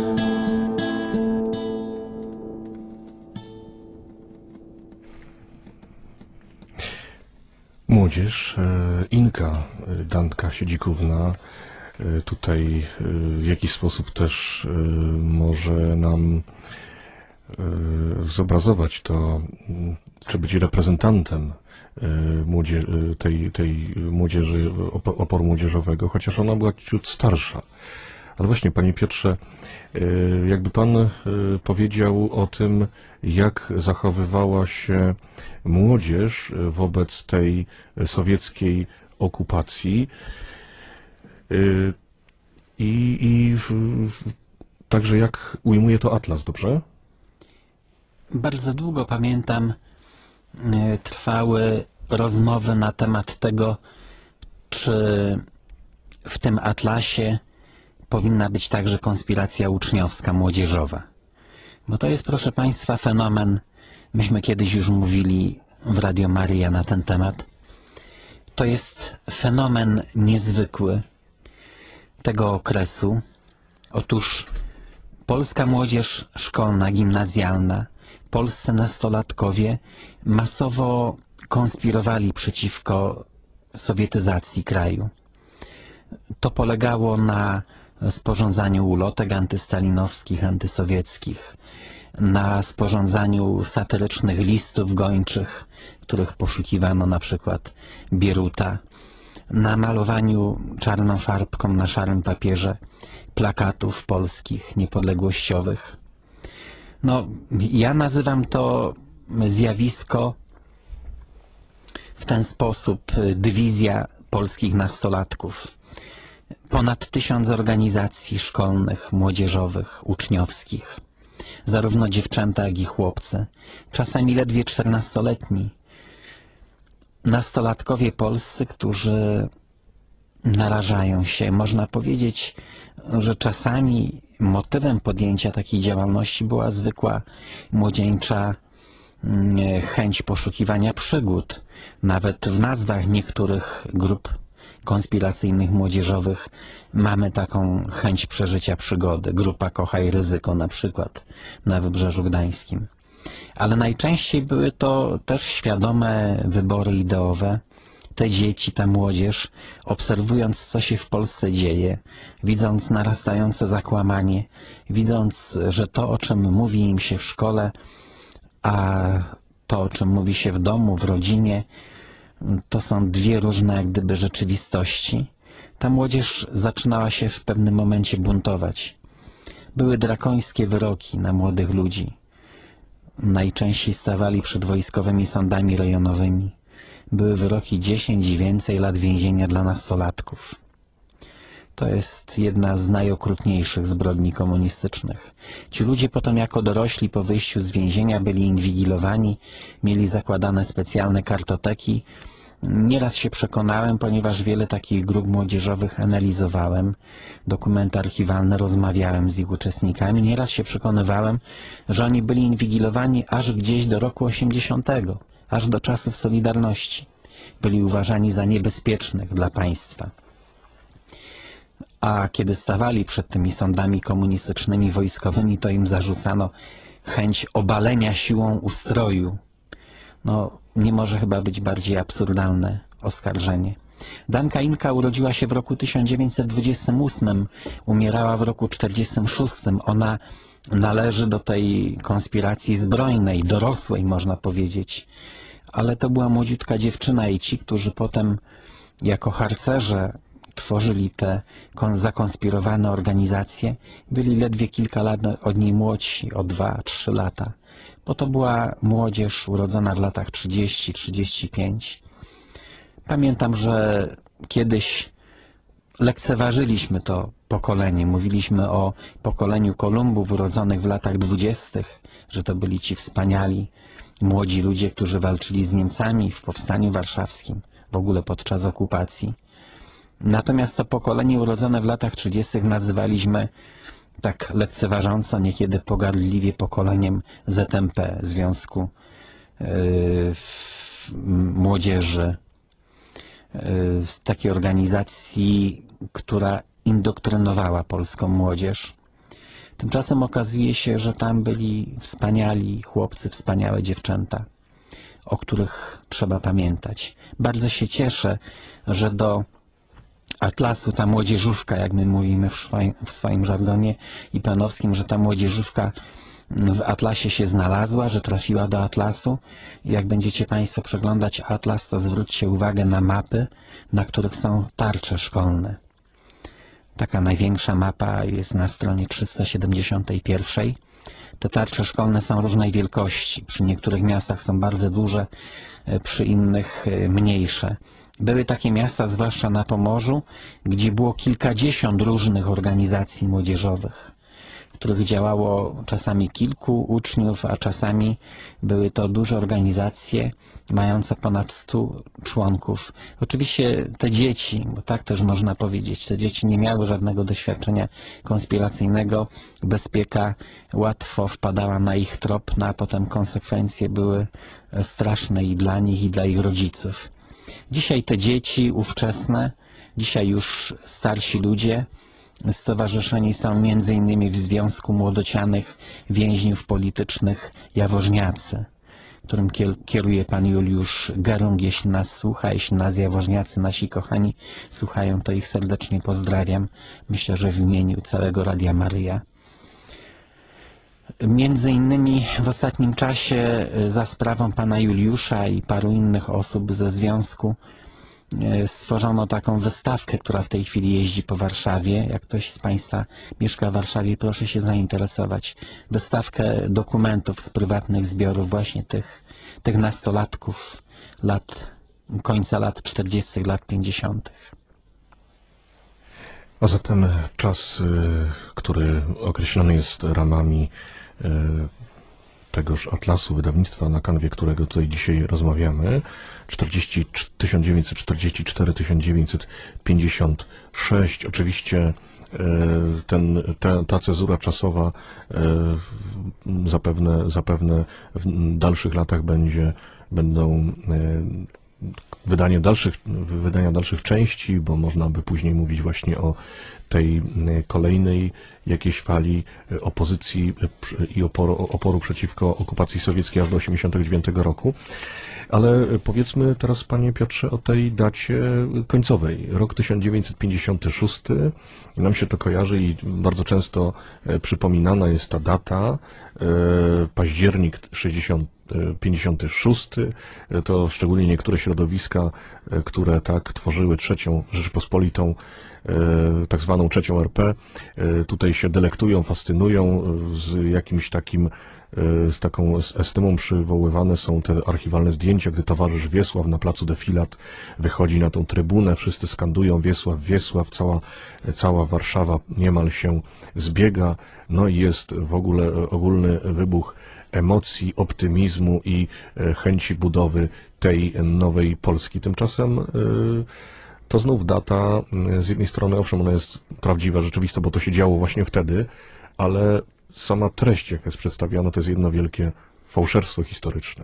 Młodzież, e, Inka e, Danka Siedzikówna e, tutaj e, w jakiś sposób też e, może nam e, zobrazować to, m, czy być reprezentantem e, młodzie, e, tej, tej młodzieży, op- oporu młodzieżowego, chociaż ona była ciut starsza. Ale właśnie, Panie Piotrze, e, jakby Pan e, powiedział o tym, jak zachowywała się młodzież wobec tej sowieckiej okupacji e, i, i w, w, także jak ujmuje to Atlas, dobrze? Bardzo długo, pamiętam, e, trwały rozmowy na temat tego, czy w tym atlasie powinna być także konspiracja uczniowska, młodzieżowa. Bo to jest, proszę Państwa, fenomen, myśmy kiedyś już mówili w Radio Maryja na ten temat. To jest fenomen niezwykły tego okresu. Otóż polska młodzież szkolna, gimnazjalna, polscy nastolatkowie masowo konspirowali przeciwko sowietyzacji kraju. To polegało na sporządzaniu ulotek antystalinowskich, antysowieckich, na sporządzaniu satyrycznych listów gończych, w których poszukiwano na przykład Bieruta, na malowaniu czarną farbką na szarym papierze plakatów polskich, niepodległościowych. No, ja nazywam to zjawisko w ten sposób dywizja polskich nastolatków. ponad tysiąc organizacji szkolnych, młodzieżowych, uczniowskich. Zarówno dziewczęta, jak i chłopcy. Czasami ledwie czternastoletni. Nastolatkowie polscy, którzy narażają się. Można powiedzieć, że czasami motywem podjęcia takiej działalności była zwykła młodzieńcza chęć poszukiwania przygód. Nawet w nazwach niektórych grup konspiracyjnych młodzieżowych mamy taką chęć przeżycia przygody. Grupa Kochaj Ryzyko na przykład na Wybrzeżu Gdańskim. Ale najczęściej były to też świadome wybory ideowe. Te dzieci, ta młodzież, obserwując, co się w Polsce dzieje, widząc narastające zakłamanie, widząc, że to, o czym mówi im się w szkole, a to, o czym mówi się w domu, w rodzinie, to są dwie różne jak gdyby rzeczywistości. Ta młodzież zaczynała się w pewnym momencie buntować. Były drakońskie wyroki na młodych ludzi. Najczęściej stawali przed wojskowymi sądami rejonowymi. Były wyroki dziesięć i więcej lat więzienia dla nastolatków. To jest jedna z najokrutniejszych zbrodni komunistycznych. Ci ludzie potem jako dorośli po wyjściu z więzienia byli inwigilowani, mieli zakładane specjalne kartoteki. Nieraz się przekonałem, ponieważ wiele takich grup młodzieżowych analizowałem, dokumenty archiwalne, rozmawiałem z ich uczestnikami. Nieraz się przekonywałem, że oni byli inwigilowani aż gdzieś do roku osiemdziesiątego, aż do czasów Solidarności. Byli uważani za niebezpiecznych dla państwa. A kiedy stawali przed tymi sądami komunistycznymi, wojskowymi, to im zarzucano chęć obalenia siłą ustroju. No, nie może chyba być bardziej absurdalne oskarżenie. Danka Inka urodziła się w roku tysiąc dziewięćset dwudziestym ósmym, umierała w roku czterdziestym szóstym. Ona należy do tej konspiracji zbrojnej, dorosłej można powiedzieć. Ale to była młodziutka dziewczyna i ci, którzy potem jako harcerze tworzyli te zakonspirowane organizacje, byli ledwie kilka lat od niej młodsi, o dwa, trzy lata. Bo to była młodzież urodzona w latach trzydzieści trzydzieści pięć. Pamiętam, że kiedyś lekceważyliśmy to pokolenie. Mówiliśmy o pokoleniu Kolumbów urodzonych w latach dwudziestych, że to byli ci wspaniali młodzi ludzie, którzy walczyli z Niemcami w Powstaniu Warszawskim, w ogóle podczas okupacji. Natomiast to pokolenie urodzone w latach trzydziestych nazywaliśmy tak lekceważąco, niekiedy pogardliwie pokoleniem Z M P, Związku yy, Młodzieży, yy, takiej organizacji, która indoktrynowała polską młodzież. Tymczasem okazuje się, że tam byli wspaniali chłopcy, wspaniałe dziewczęta, o których trzeba pamiętać. Bardzo się cieszę, że do Atlasu ta młodzieżówka, jak my mówimy w swoim, w swoim żargonie i panowskim, że ta młodzieżówka w Atlasie się znalazła, że trafiła do Atlasu. Jak będziecie Państwo przeglądać Atlas, to zwróćcie uwagę na mapy, na których są tarcze szkolne. Taka największa mapa jest na stronie trzysta siedemdziesiątej pierwszej. Te tarcze szkolne są różnej wielkości. Przy niektórych miastach są bardzo duże, przy innych mniejsze. Były takie miasta, zwłaszcza na Pomorzu, gdzie było kilkadziesiąt różnych organizacji młodzieżowych, w których działało czasami kilku uczniów, a czasami były to duże organizacje mające ponad stu członków. Oczywiście te dzieci, bo tak też można powiedzieć, te dzieci nie miały żadnego doświadczenia konspiracyjnego. Bezpieka łatwo wpadała na ich trop, no a potem konsekwencje były straszne i dla nich, i dla ich rodziców. Dzisiaj te dzieci ówczesne, dzisiaj już starsi ludzie stowarzyszeni są między innymi w Związku Młodocianych Więźniów Politycznych Jaworzniacy, którym kieruje pan Juliusz Gerung. Jeśli nas słucha, jeśli nas jaworzniacy, nasi kochani słuchają, to ich serdecznie pozdrawiam. Myślę, że w imieniu całego Radia Maryja. Między innymi w ostatnim czasie za sprawą pana Juliusza i paru innych osób ze związku stworzono taką wystawkę, która w tej chwili jeździ po Warszawie. Jak ktoś z Państwa mieszka w Warszawie, proszę się zainteresować. Wystawkę dokumentów z prywatnych zbiorów właśnie tych, tych nastolatków lat, końca lat czterdziestych, lat pięćdziesiątych. A zatem czas, y, który określony jest ramami y, tegoż atlasu wydawnictwa, na kanwie którego tutaj dzisiaj rozmawiamy, tysiąc dziewięćset czterdziesty czwarty do tysiąc dziewięćset pięćdziesiątego szóstego. Oczywiście y, ten, ta, ta cezura czasowa y, zapewne, zapewne w dalszych latach będzie, będą y, Wydanie dalszych, wydania dalszych części, bo można by później mówić właśnie o tej kolejnej jakiejś fali opozycji i oporu, oporu przeciwko okupacji sowieckiej aż do osiemdziesiątego dziewiątego roku. Ale powiedzmy teraz, panie Piotrze, o tej dacie końcowej. Rok tysiąc dziewięćset pięćdziesiąty szósty. Nam się to kojarzy i bardzo często przypominana jest ta data, październik pięćdziesiąty szósty. To szczególnie niektóre środowiska, które tak tworzyły trzecią Rzeczpospolitą, tak zwaną trzecią R P, tutaj się delektują, fascynują z jakimś takim, z taką estymą przywoływane są te archiwalne zdjęcia, gdy towarzysz Wiesław na placu Defilat wychodzi na tą trybunę, wszyscy skandują Wiesław, Wiesław, cała, cała Warszawa niemal się zbiega, no i jest w ogóle ogólny wybuch emocji, optymizmu i chęci budowy tej nowej Polski. Tymczasem to znów data, z jednej strony owszem, ona jest prawdziwa, rzeczywista, bo to się działo właśnie wtedy, ale sama treść, jaka jest przedstawiana, to jest jedno wielkie fałszerstwo historyczne.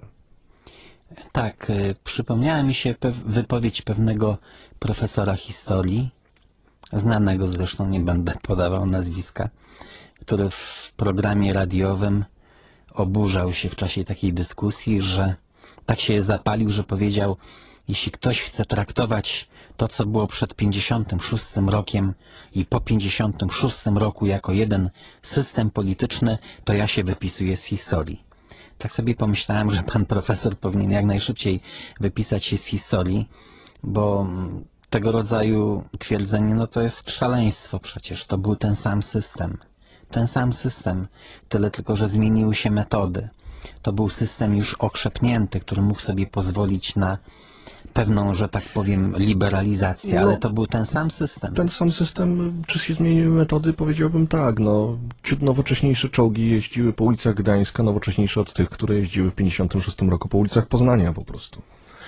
Tak, y, przypomniała mi się pew wypowiedź pewnego profesora historii, znanego zresztą, nie będę podawał nazwiska, który w programie radiowym oburzał się w czasie takiej dyskusji, że tak się zapalił, że powiedział: jeśli ktoś chce traktować to, co było przed pięćdziesiątym szóstym rokiem i po pięćdziesiątym szóstym roku jako jeden system polityczny, to ja się wypisuję z historii. Tak sobie pomyślałem, że pan profesor powinien jak najszybciej wypisać się z historii, bo tego rodzaju twierdzenie, no to jest szaleństwo przecież. To był ten sam system. Ten sam system, tyle tylko, że zmieniły się metody. To był system już okrzepnięty, który mógł sobie pozwolić na pewną, że tak powiem, liberalizację, No, ale to był ten sam system. Ten sam system, czy się zmieniły metody? Powiedziałbym tak, no, ciut nowocześniejsze czołgi jeździły po ulicach Gdańska, nowocześniejsze od tych, które jeździły w pięćdziesiątym szóstym roku po ulicach Poznania po prostu.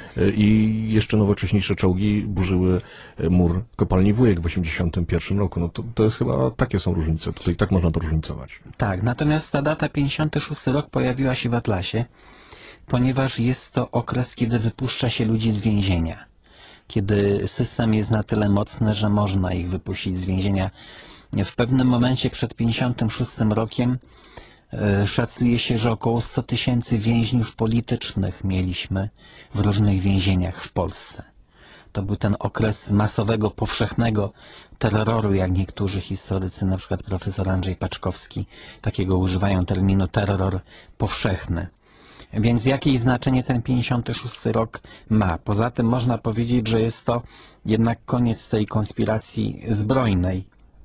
I jeszcze nowocześniejsze czołgi burzyły mur kopalni Wujek w osiemdziesiątym pierwszym roku. No to, to jest chyba, takie są różnice. Tutaj tak można to różnicować. Tak, natomiast ta data pięćdziesiąty szósty rok pojawiła się w atlasie, ponieważ jest to okres, kiedy wypuszcza się ludzi z więzienia. Kiedy system jest na tyle mocny, że można ich wypuścić z więzienia. W pewnym momencie przed pięćdziesiątym szóstym rokiem e, szacuje się, że około sto tysięcy więźniów politycznych mieliśmy w różnych więzieniach w Polsce. To był ten okres masowego, powszechnego terroru, jak niektórzy historycy, na przykład profesor Andrzej Paczkowski, takiego używają terminu terror powszechny. Więc jakieś znaczenie ten pięćdziesiąty szósty rok ma? Poza tym można powiedzieć, że jest to jednak koniec tej konspiracji zbrojnej.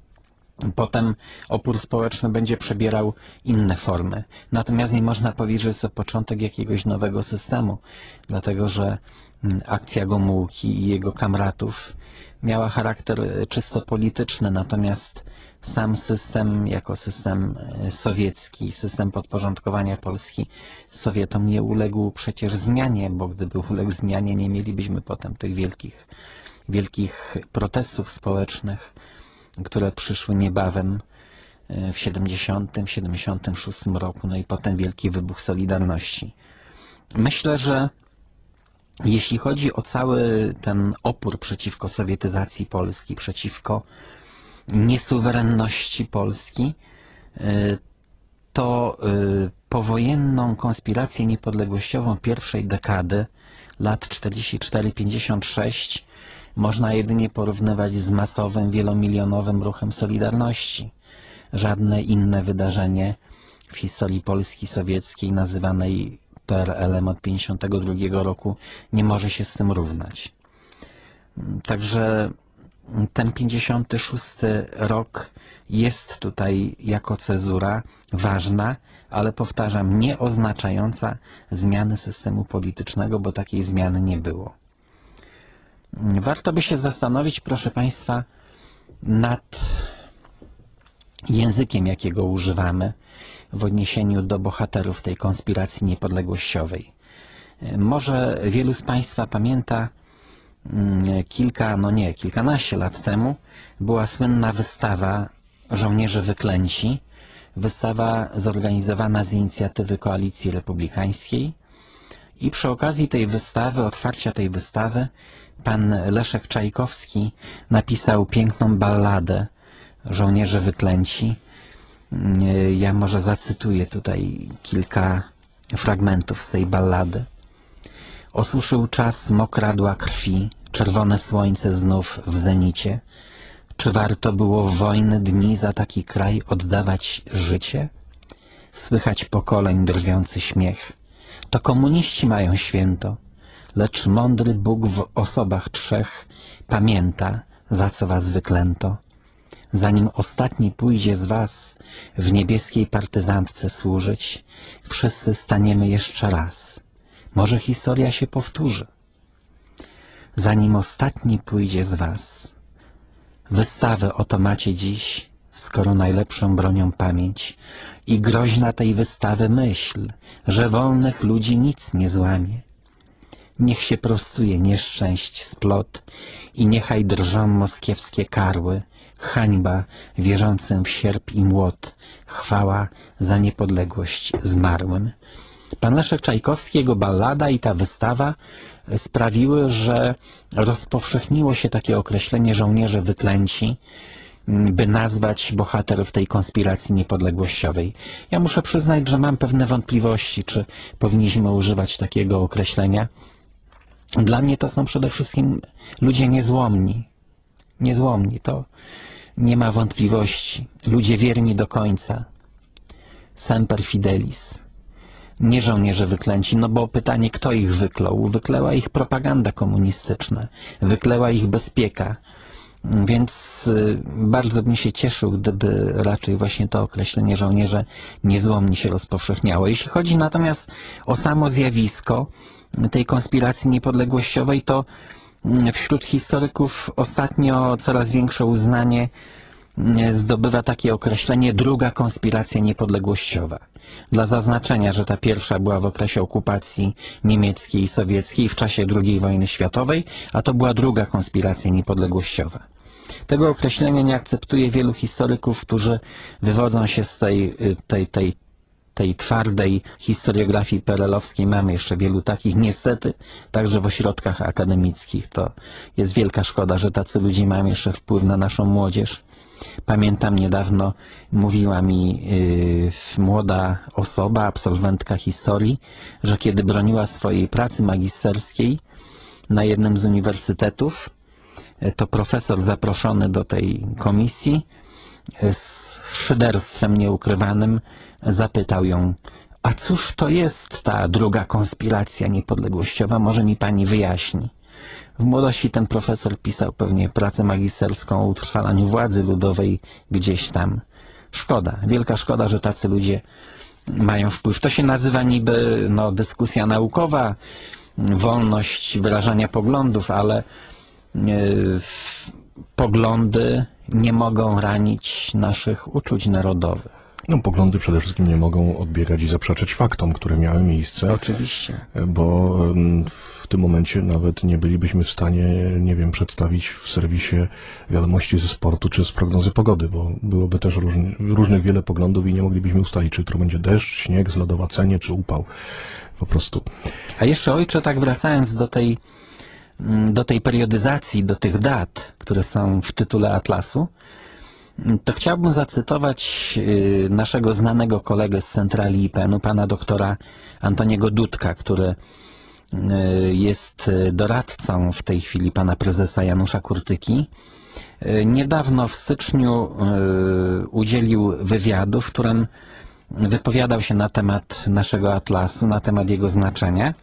Potem opór społeczny będzie przebierał inne formy. Natomiast nie można powiedzieć, że jest to początek jakiegoś nowego systemu, dlatego że akcja Gomułki i jego kamratów miała charakter czysto polityczny, natomiast sam system jako system sowiecki, system podporządkowania Polski Sowietom nie uległ przecież zmianie, bo gdyby uległ zmianie, nie mielibyśmy potem tych wielkich, wielkich protestów społecznych, które przyszły niebawem w siedemdziesiątym, siedemdziesiątym szóstym roku, no i potem wielki wybuch Solidarności. Myślę, że jeśli chodzi o cały ten opór przeciwko sowietyzacji Polski, przeciwko niesuwerenności Polski, to powojenną konspirację niepodległościową pierwszej dekady, lat czterdzieści cztery pięćdziesiąt sześć, można jedynie porównywać z masowym, wielomilionowym ruchem Solidarności. Żadne inne wydarzenie w historii Polski sowieckiej, nazywanej P R L-em od pięćdziesiątego drugiego roku, nie może się z tym równać. Także ten pięćdziesiąty szósty rok jest tutaj jako cezura ważna, ale powtarzam, nie oznaczająca zmiany systemu politycznego, bo takiej zmiany nie było. Warto by się zastanowić, proszę Państwa, nad językiem, jakiego używamy w odniesieniu do bohaterów tej konspiracji niepodległościowej. Może wielu z Państwa pamięta, kilka, no nie, kilkanaście lat temu była słynna wystawa Żołnierze Wyklęci. Wystawa zorganizowana z inicjatywy Koalicji Republikańskiej. I przy okazji tej wystawy, otwarcia tej wystawy, pan Leszek Czajkowski napisał piękną balladę Żołnierze Wyklęci. Ja może zacytuję tutaj kilka fragmentów z tej ballady. Osuszył czas mokradła krwi, czerwone słońce znów w zenicie. Czy warto było w wojny dni za taki kraj oddawać życie? Słychać pokoleń drwiący śmiech. To komuniści mają święto, lecz mądry Bóg w osobach trzech pamięta, za co was wyklęto. Zanim ostatni pójdzie z was w niebieskiej partyzantce służyć, wszyscy staniemy jeszcze raz. Może historia się powtórzy. Zanim ostatni pójdzie z was. Wystawę oto macie dziś, skoro najlepszą bronią pamięć. I groźna tej wystawy myśl, że wolnych ludzi nic nie złamie. Niech się prostuje nieszczęść splot i niechaj drżą moskiewskie karły. Hańba wierzącym w sierp i młot, chwała za niepodległość zmarłym. Pan Leszek Czajkowski, jego ballada i ta wystawa sprawiły, że rozpowszechniło się takie określenie żołnierze wyklęci, by nazwać bohaterów tej konspiracji niepodległościowej. Ja muszę przyznać, że mam pewne wątpliwości, czy powinniśmy używać takiego określenia. Dla mnie to są przede wszystkim ludzie niezłomni. Niezłomni, to nie ma wątpliwości. Ludzie wierni do końca. Semper Fidelis. Nie żołnierze wyklęci, no bo pytanie, kto ich wyklął? Wyklęła ich propaganda komunistyczna, wyklęła ich bezpieka. Więc bardzo bym się cieszył, gdyby raczej właśnie to określenie żołnierze niezłomni się rozpowszechniało. Jeśli chodzi natomiast o samo zjawisko tej konspiracji niepodległościowej, to wśród historyków ostatnio coraz większe uznanie zdobywa takie określenie druga konspiracja niepodległościowa. Dla zaznaczenia, że ta pierwsza była w okresie okupacji niemieckiej i sowieckiej w czasie drugiej wojny światowej, a to była druga konspiracja niepodległościowa. Tego określenia nie akceptuje wielu historyków, którzy wywodzą się z tej, tej, tej, tej twardej historiografii perelowskiej. Mamy jeszcze wielu takich, niestety, także w ośrodkach akademickich. To jest wielka szkoda, że tacy ludzie mają jeszcze wpływ na naszą młodzież. Pamiętam, niedawno mówiła mi yy, młoda osoba, absolwentka historii, że kiedy broniła swojej pracy magisterskiej na jednym z uniwersytetów, to profesor zaproszony do tej komisji z szyderstwem nieukrywanym zapytał ją: a cóż to jest ta druga konspiracja niepodległościowa? Może mi pani wyjaśni? W młodości ten profesor pisał pewnie pracę magisterską o utrwalaniu władzy ludowej gdzieś tam. Szkoda, wielka szkoda, że tacy ludzie mają wpływ. To się nazywa niby no, dyskusja naukowa, wolność wyrażania poglądów, ale yy, poglądy nie mogą ranić naszych uczuć narodowych. No, poglądy przede wszystkim nie mogą odbiegać i zaprzeczać faktom, które miały miejsce. Oczywiście. Bo w tym momencie nawet nie bylibyśmy w stanie, nie wiem, przedstawić w serwisie wiadomości ze sportu czy z prognozy pogody, bo byłoby też różny, różnych wiele poglądów i nie moglibyśmy ustalić, czy to będzie deszcz, śnieg, zlodowacenie, czy upał. Po prostu. A jeszcze, ojcze, tak wracając do tej, do tej periodyzacji, do tych dat, które są w tytule Atlasu, to chciałbym zacytować naszego znanego kolegę z centrali I P N u, pana doktora Antoniego Dudka, który jest doradcą w tej chwili pana prezesa Janusza Kurtyki. Niedawno w styczniu udzielił wywiadu, w którym wypowiadał się na temat naszego atlasu, na temat jego znaczenia.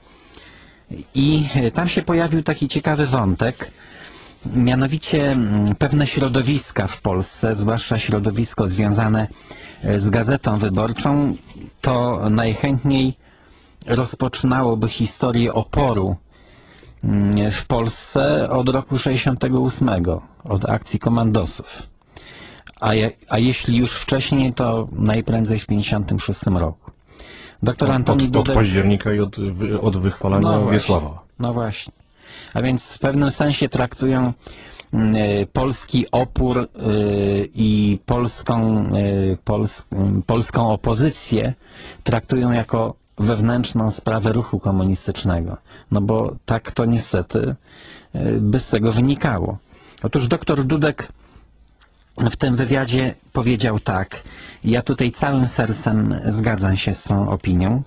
I tam się pojawił taki ciekawy wątek, mianowicie pewne środowiska w Polsce, zwłaszcza środowisko związane z Gazetą Wyborczą, to najchętniej rozpoczynałoby historię oporu mm, w Polsce od roku sześćdziesiątego ósmego, od akcji komandosów. A, je, a jeśli już wcześniej, to najprędzej w pięćdziesiątym szóstym roku. Doktor Antoni Od, od Dudek... października i od, wy- od wychwalania No właśnie. Wiesława. No właśnie. A więc w pewnym sensie traktują y, polski opór y, i polską, y, pols, y, polską opozycję traktują jako wewnętrzną sprawę ruchu komunistycznego. No bo tak to niestety y, by z tego wynikało. Otóż doktor Dudek w tym wywiadzie powiedział tak. Ja tutaj całym sercem zgadzam się z tą opinią.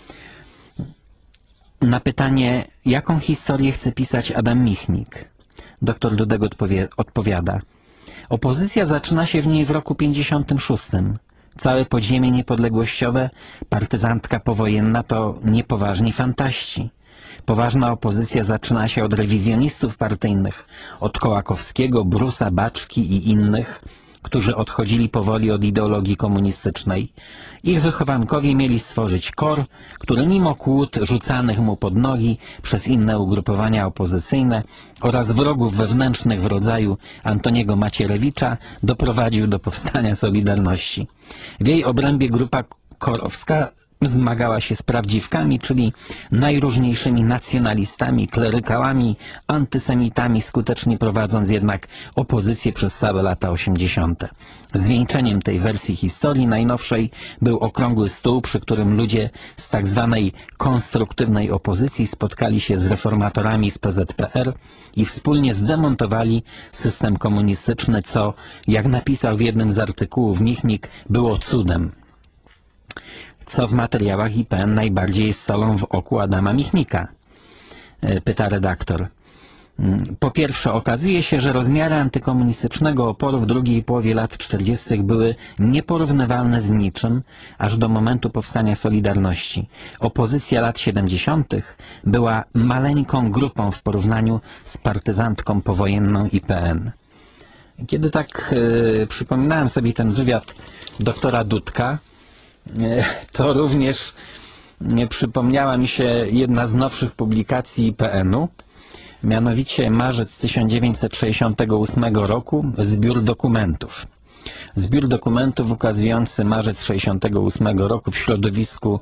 Na pytanie, jaką historię chce pisać Adam Michnik, doktor Dudek odpowie, odpowiada. Opozycja zaczyna się w niej w roku pięćdziesiątym szóstym. Całe podziemie niepodległościowe, partyzantka powojenna to niepoważni fantaści. Poważna opozycja zaczyna się od rewizjonistów partyjnych, od Kołakowskiego, Brusa, Baczki i innych, którzy odchodzili powoli od ideologii komunistycznej. Ich wychowankowie mieli stworzyć kor, który mimo kłód rzucanych mu pod nogi przez inne ugrupowania opozycyjne oraz wrogów wewnętrznych w rodzaju Antoniego Macierewicza doprowadził do powstania Solidarności. W jej obrębie grupa korowska zmagała się z prawdziwkami, czyli najróżniejszymi nacjonalistami, klerykałami, antysemitami, skutecznie prowadząc jednak opozycję przez całe lata osiemdziesiąte. Zwieńczeniem tej wersji historii najnowszej był okrągły stół, przy którym ludzie z tak zwanej konstruktywnej opozycji spotkali się z reformatorami z P Z P R i wspólnie zdemontowali system komunistyczny, co, jak napisał w jednym z artykułów Michnik, było cudem. Co w materiałach I P N najbardziej jest solą w oku Adama Michnika? Pyta redaktor. Po pierwsze, okazuje się, że rozmiary antykomunistycznego oporu w drugiej połowie lat czterdziestych były nieporównywalne z niczym, aż do momentu powstania Solidarności. Opozycja lat siedemdziesiątych była maleńką grupą w porównaniu z partyzantką powojenną I P N. Kiedy tak yy, przypominałem sobie ten wywiad doktora Dudka, to również przypomniała mi się jedna z nowszych publikacji I P N-u, mianowicie marzec tysiąc dziewięćset sześćdziesiątego ósmego roku, zbiór dokumentów. Zbiór dokumentów ukazujący marzec sześćdziesiątego ósmego roku w środowisku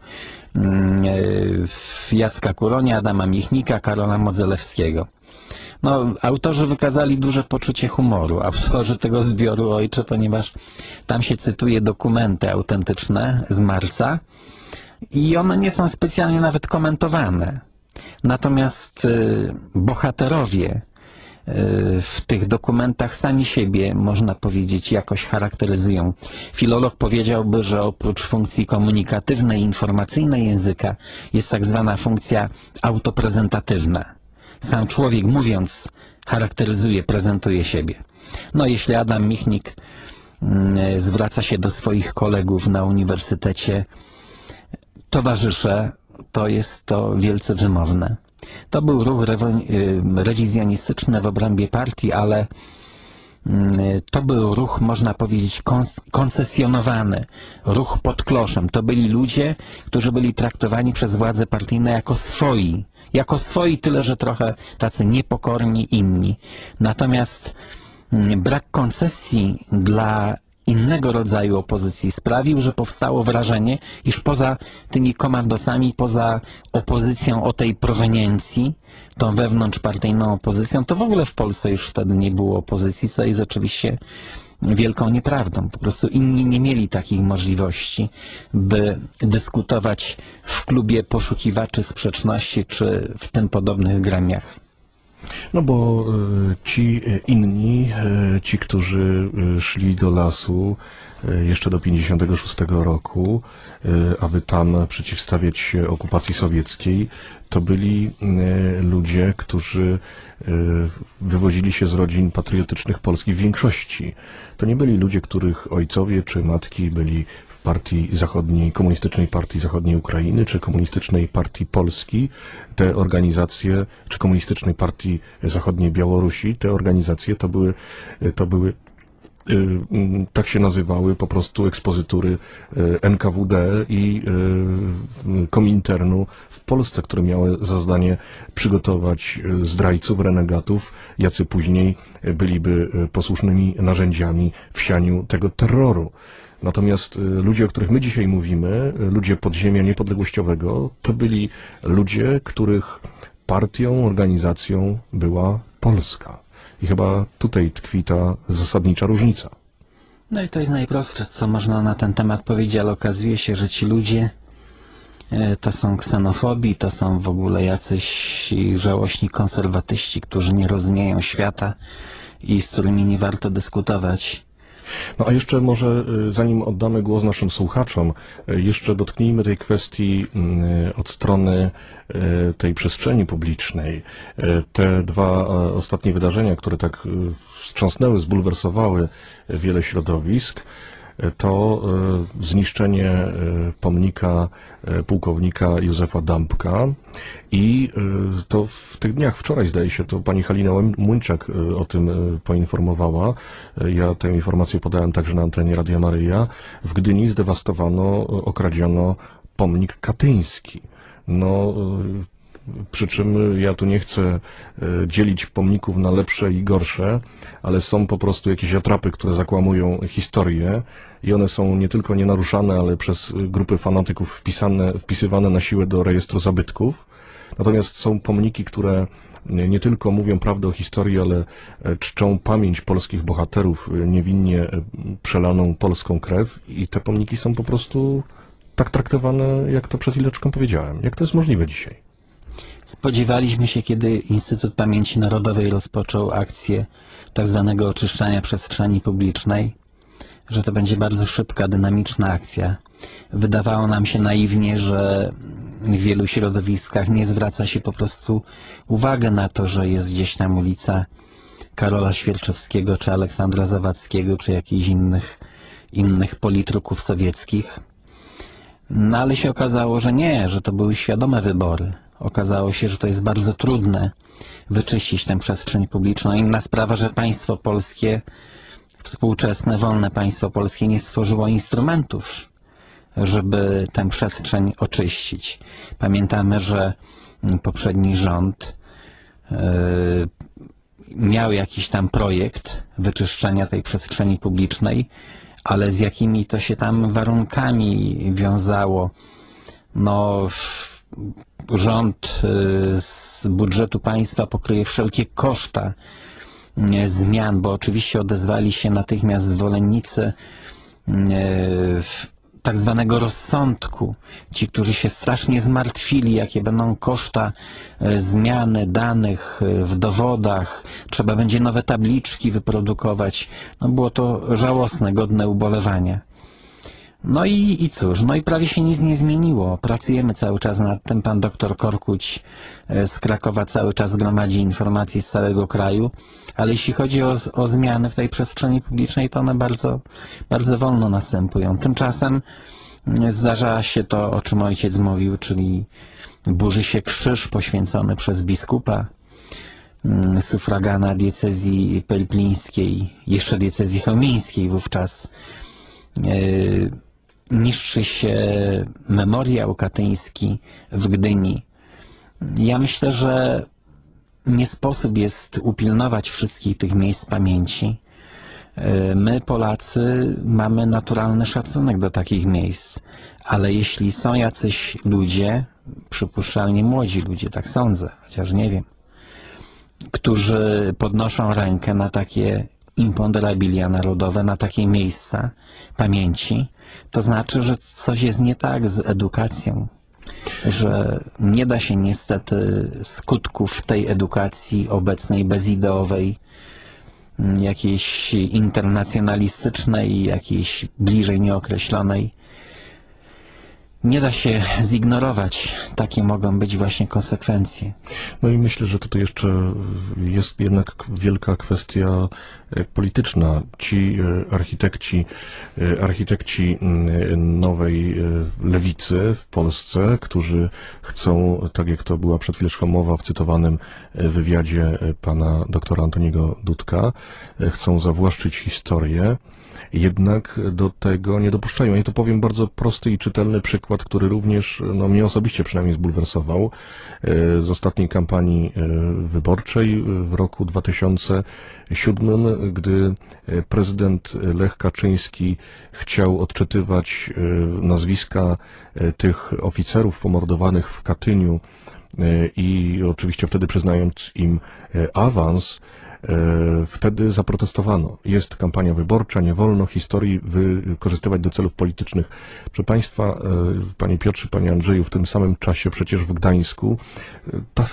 Jacka Kuronia, Adama Michnika, Karola Modzelewskiego. No, autorzy wykazali duże poczucie humoru, autorzy tego zbioru, ojcze, ponieważ tam się cytuje dokumenty autentyczne z marca i one nie są specjalnie nawet komentowane. Natomiast y, bohaterowie y, w tych dokumentach sami siebie, można powiedzieć, jakoś charakteryzują. Filolog powiedziałby, że oprócz funkcji komunikatywnej i informacyjnej języka jest tak zwana funkcja autoprezentatywna. Sam człowiek, mówiąc, charakteryzuje, prezentuje siebie. No, jeśli Adam Michnik y, zwraca się do swoich kolegów na uniwersytecie, towarzysze, to jest to wielce wymowne. To był ruch rewizjonistyczny w obrębie partii, ale to był ruch, można powiedzieć, koncesjonowany, ruch pod kloszem. To byli ludzie, którzy byli traktowani przez władze partyjne jako swoi. Jako swoi, tyle że trochę tacy niepokorni inni. Natomiast brak koncesji dla innego rodzaju opozycji sprawił, że powstało wrażenie, iż poza tymi komandosami, poza opozycją o tej proweniencji, tą wewnątrzpartyjną opozycją, to w ogóle w Polsce już wtedy nie było opozycji, co jest oczywiście wielką nieprawdą. Po prostu inni nie mieli takich możliwości, by dyskutować w klubie poszukiwaczy sprzeczności czy w tym podobnych gremiach. No bo y, ci inni, y, ci, którzy y, szli do lasu y, jeszcze do pięćdziesiątego szóstego roku, y, aby tam przeciwstawiać się okupacji sowieckiej, to byli y, ludzie, którzy y, wywodzili się z rodzin patriotycznych Polski w większości. To nie byli ludzie, których ojcowie czy matki byli w partii zachodniej, komunistycznej partii zachodniej Ukrainy, czy komunistycznej partii Polski. Te organizacje, czy komunistycznej partii zachodniej Białorusi, te organizacje to były, to były tak się nazywały po prostu ekspozytury N K W D i Kominternu w Polsce, które miały za zadanie przygotować zdrajców, renegatów, jacy później byliby posłusznymi narzędziami w sianiu tego terroru. Natomiast ludzie, o których my dzisiaj mówimy, ludzie podziemia niepodległościowego, to byli ludzie, których partią, organizacją była Polska. I chyba tutaj tkwi ta zasadnicza różnica. No i to jest najprostsze, co można na ten temat powiedzieć, ale okazuje się, że ci ludzie e, to są ksenofobi, to są w ogóle jacyś żałośni konserwatyści, którzy nie rozumieją świata i z którymi nie warto dyskutować. No a jeszcze może, zanim oddamy głos naszym słuchaczom, jeszcze dotknijmy tej kwestii od strony tej przestrzeni publicznej. Te dwa ostatnie wydarzenia, które tak wstrząsnęły, zbulwersowały wiele środowisk, to zniszczenie pomnika pułkownika Józefa Dambka i to w tych dniach, wczoraj zdaje się, to pani Halina Młynczak o tym poinformowała. Ja tę informację podałem także na antenie Radia Maryja. W Gdyni zdewastowano, okradziono pomnik katyński. No, przy czym ja tu nie chcę dzielić pomników na lepsze i gorsze, ale są po prostu jakieś atrapy, które zakłamują historię i one są nie tylko nienaruszane, ale przez grupy fanatyków wpisane, wpisywane na siłę do rejestru zabytków. Natomiast są pomniki, które nie tylko mówią prawdę o historii, ale czczą pamięć polskich bohaterów, niewinnie przelaną polską krew i te pomniki są po prostu tak traktowane, jak to przed chwileczką powiedziałem. Jak to jest możliwe dzisiaj? Spodziewaliśmy się, kiedy Instytut Pamięci Narodowej rozpoczął akcję tak zwanego oczyszczania przestrzeni publicznej, że to będzie bardzo szybka, dynamiczna akcja. Wydawało nam się naiwnie, że w wielu środowiskach nie zwraca się po prostu uwagę na to, że jest gdzieś tam ulica Karola Świerczewskiego, czy Aleksandra Zawadzkiego, czy jakichś innych, innych politruków sowieckich. No ale się okazało, że nie, że to były świadome wybory. Okazało się, że to jest bardzo trudne wyczyścić tę przestrzeń publiczną. Inna sprawa, że państwo polskie, współczesne, wolne państwo polskie nie stworzyło instrumentów, żeby tę przestrzeń oczyścić. Pamiętamy, że poprzedni rząd yy, miał jakiś tam projekt wyczyszczenia tej przestrzeni publicznej, ale z jakimi to się tam warunkami wiązało. No, rząd z budżetu państwa pokryje wszelkie koszta zmian, bo oczywiście odezwali się natychmiast zwolennicy tak zwanego rozsądku. Ci, którzy się strasznie zmartwili, jakie będą koszta zmiany danych w dowodach, trzeba będzie nowe tabliczki wyprodukować. No było to żałosne, godne ubolewania. No i, i cóż, no i prawie się nic nie zmieniło. Pracujemy cały czas nad tym. Pan doktor Korkuć z Krakowa cały czas gromadzi informacje z całego kraju, ale jeśli chodzi o, o zmiany w tej przestrzeni publicznej, to one bardzo, bardzo wolno następują. Tymczasem zdarza się to, o czym ojciec mówił, czyli burzy się krzyż poświęcony przez biskupa, sufragana diecezji pelplińskiej, jeszcze diecezji chełmińskiej wówczas. Yy, niszczy się memoriał katyński w Gdyni. Ja myślę, że nie sposób jest upilnować wszystkich tych miejsc pamięci. My, Polacy, mamy naturalny szacunek do takich miejsc, ale jeśli są jacyś ludzie, przypuszczalnie młodzi ludzie, tak sądzę, chociaż nie wiem, którzy podnoszą rękę na takie imponderabilia narodowe, na takie miejsca pamięci, to znaczy, że coś jest nie tak z edukacją, że nie da się niestety skutków tej edukacji obecnej, bezideowej, jakiejś internacjonalistycznej, jakiejś bliżej nieokreślonej, nie da się zignorować. Takie mogą być właśnie konsekwencje. No i myślę, że tutaj jeszcze jest jednak wielka kwestia e, polityczna. Ci e, architekci, e, architekci mm, nowej e, lewicy w Polsce, którzy chcą, tak jak to była przed chwileczką mowa w cytowanym e, wywiadzie e, pana doktora Antoniego Dudka, e, chcą zawłaszczyć historię, jednak do tego nie dopuszczają. Ja to powiem bardzo prosty i czytelny przykład, który również no, mnie osobiście przynajmniej zbulwersował e, z ostatniej kampanii e, wyborczej w roku dwa tysiące siódmym, gdy e, prezydent Lech Kaczyński chciał odczytywać e, nazwiska e, tych oficerów pomordowanych w Katyniu e, i oczywiście wtedy przyznając im e, awans. E, Wtedy zaprotestowano. Jest kampania wyborcza, nie wolno historii wykorzystywać do celów politycznych. Proszę Państwa, e, Panie Piotrze, Panie Andrzeju, w tym samym czasie przecież w Gdańsku e, ta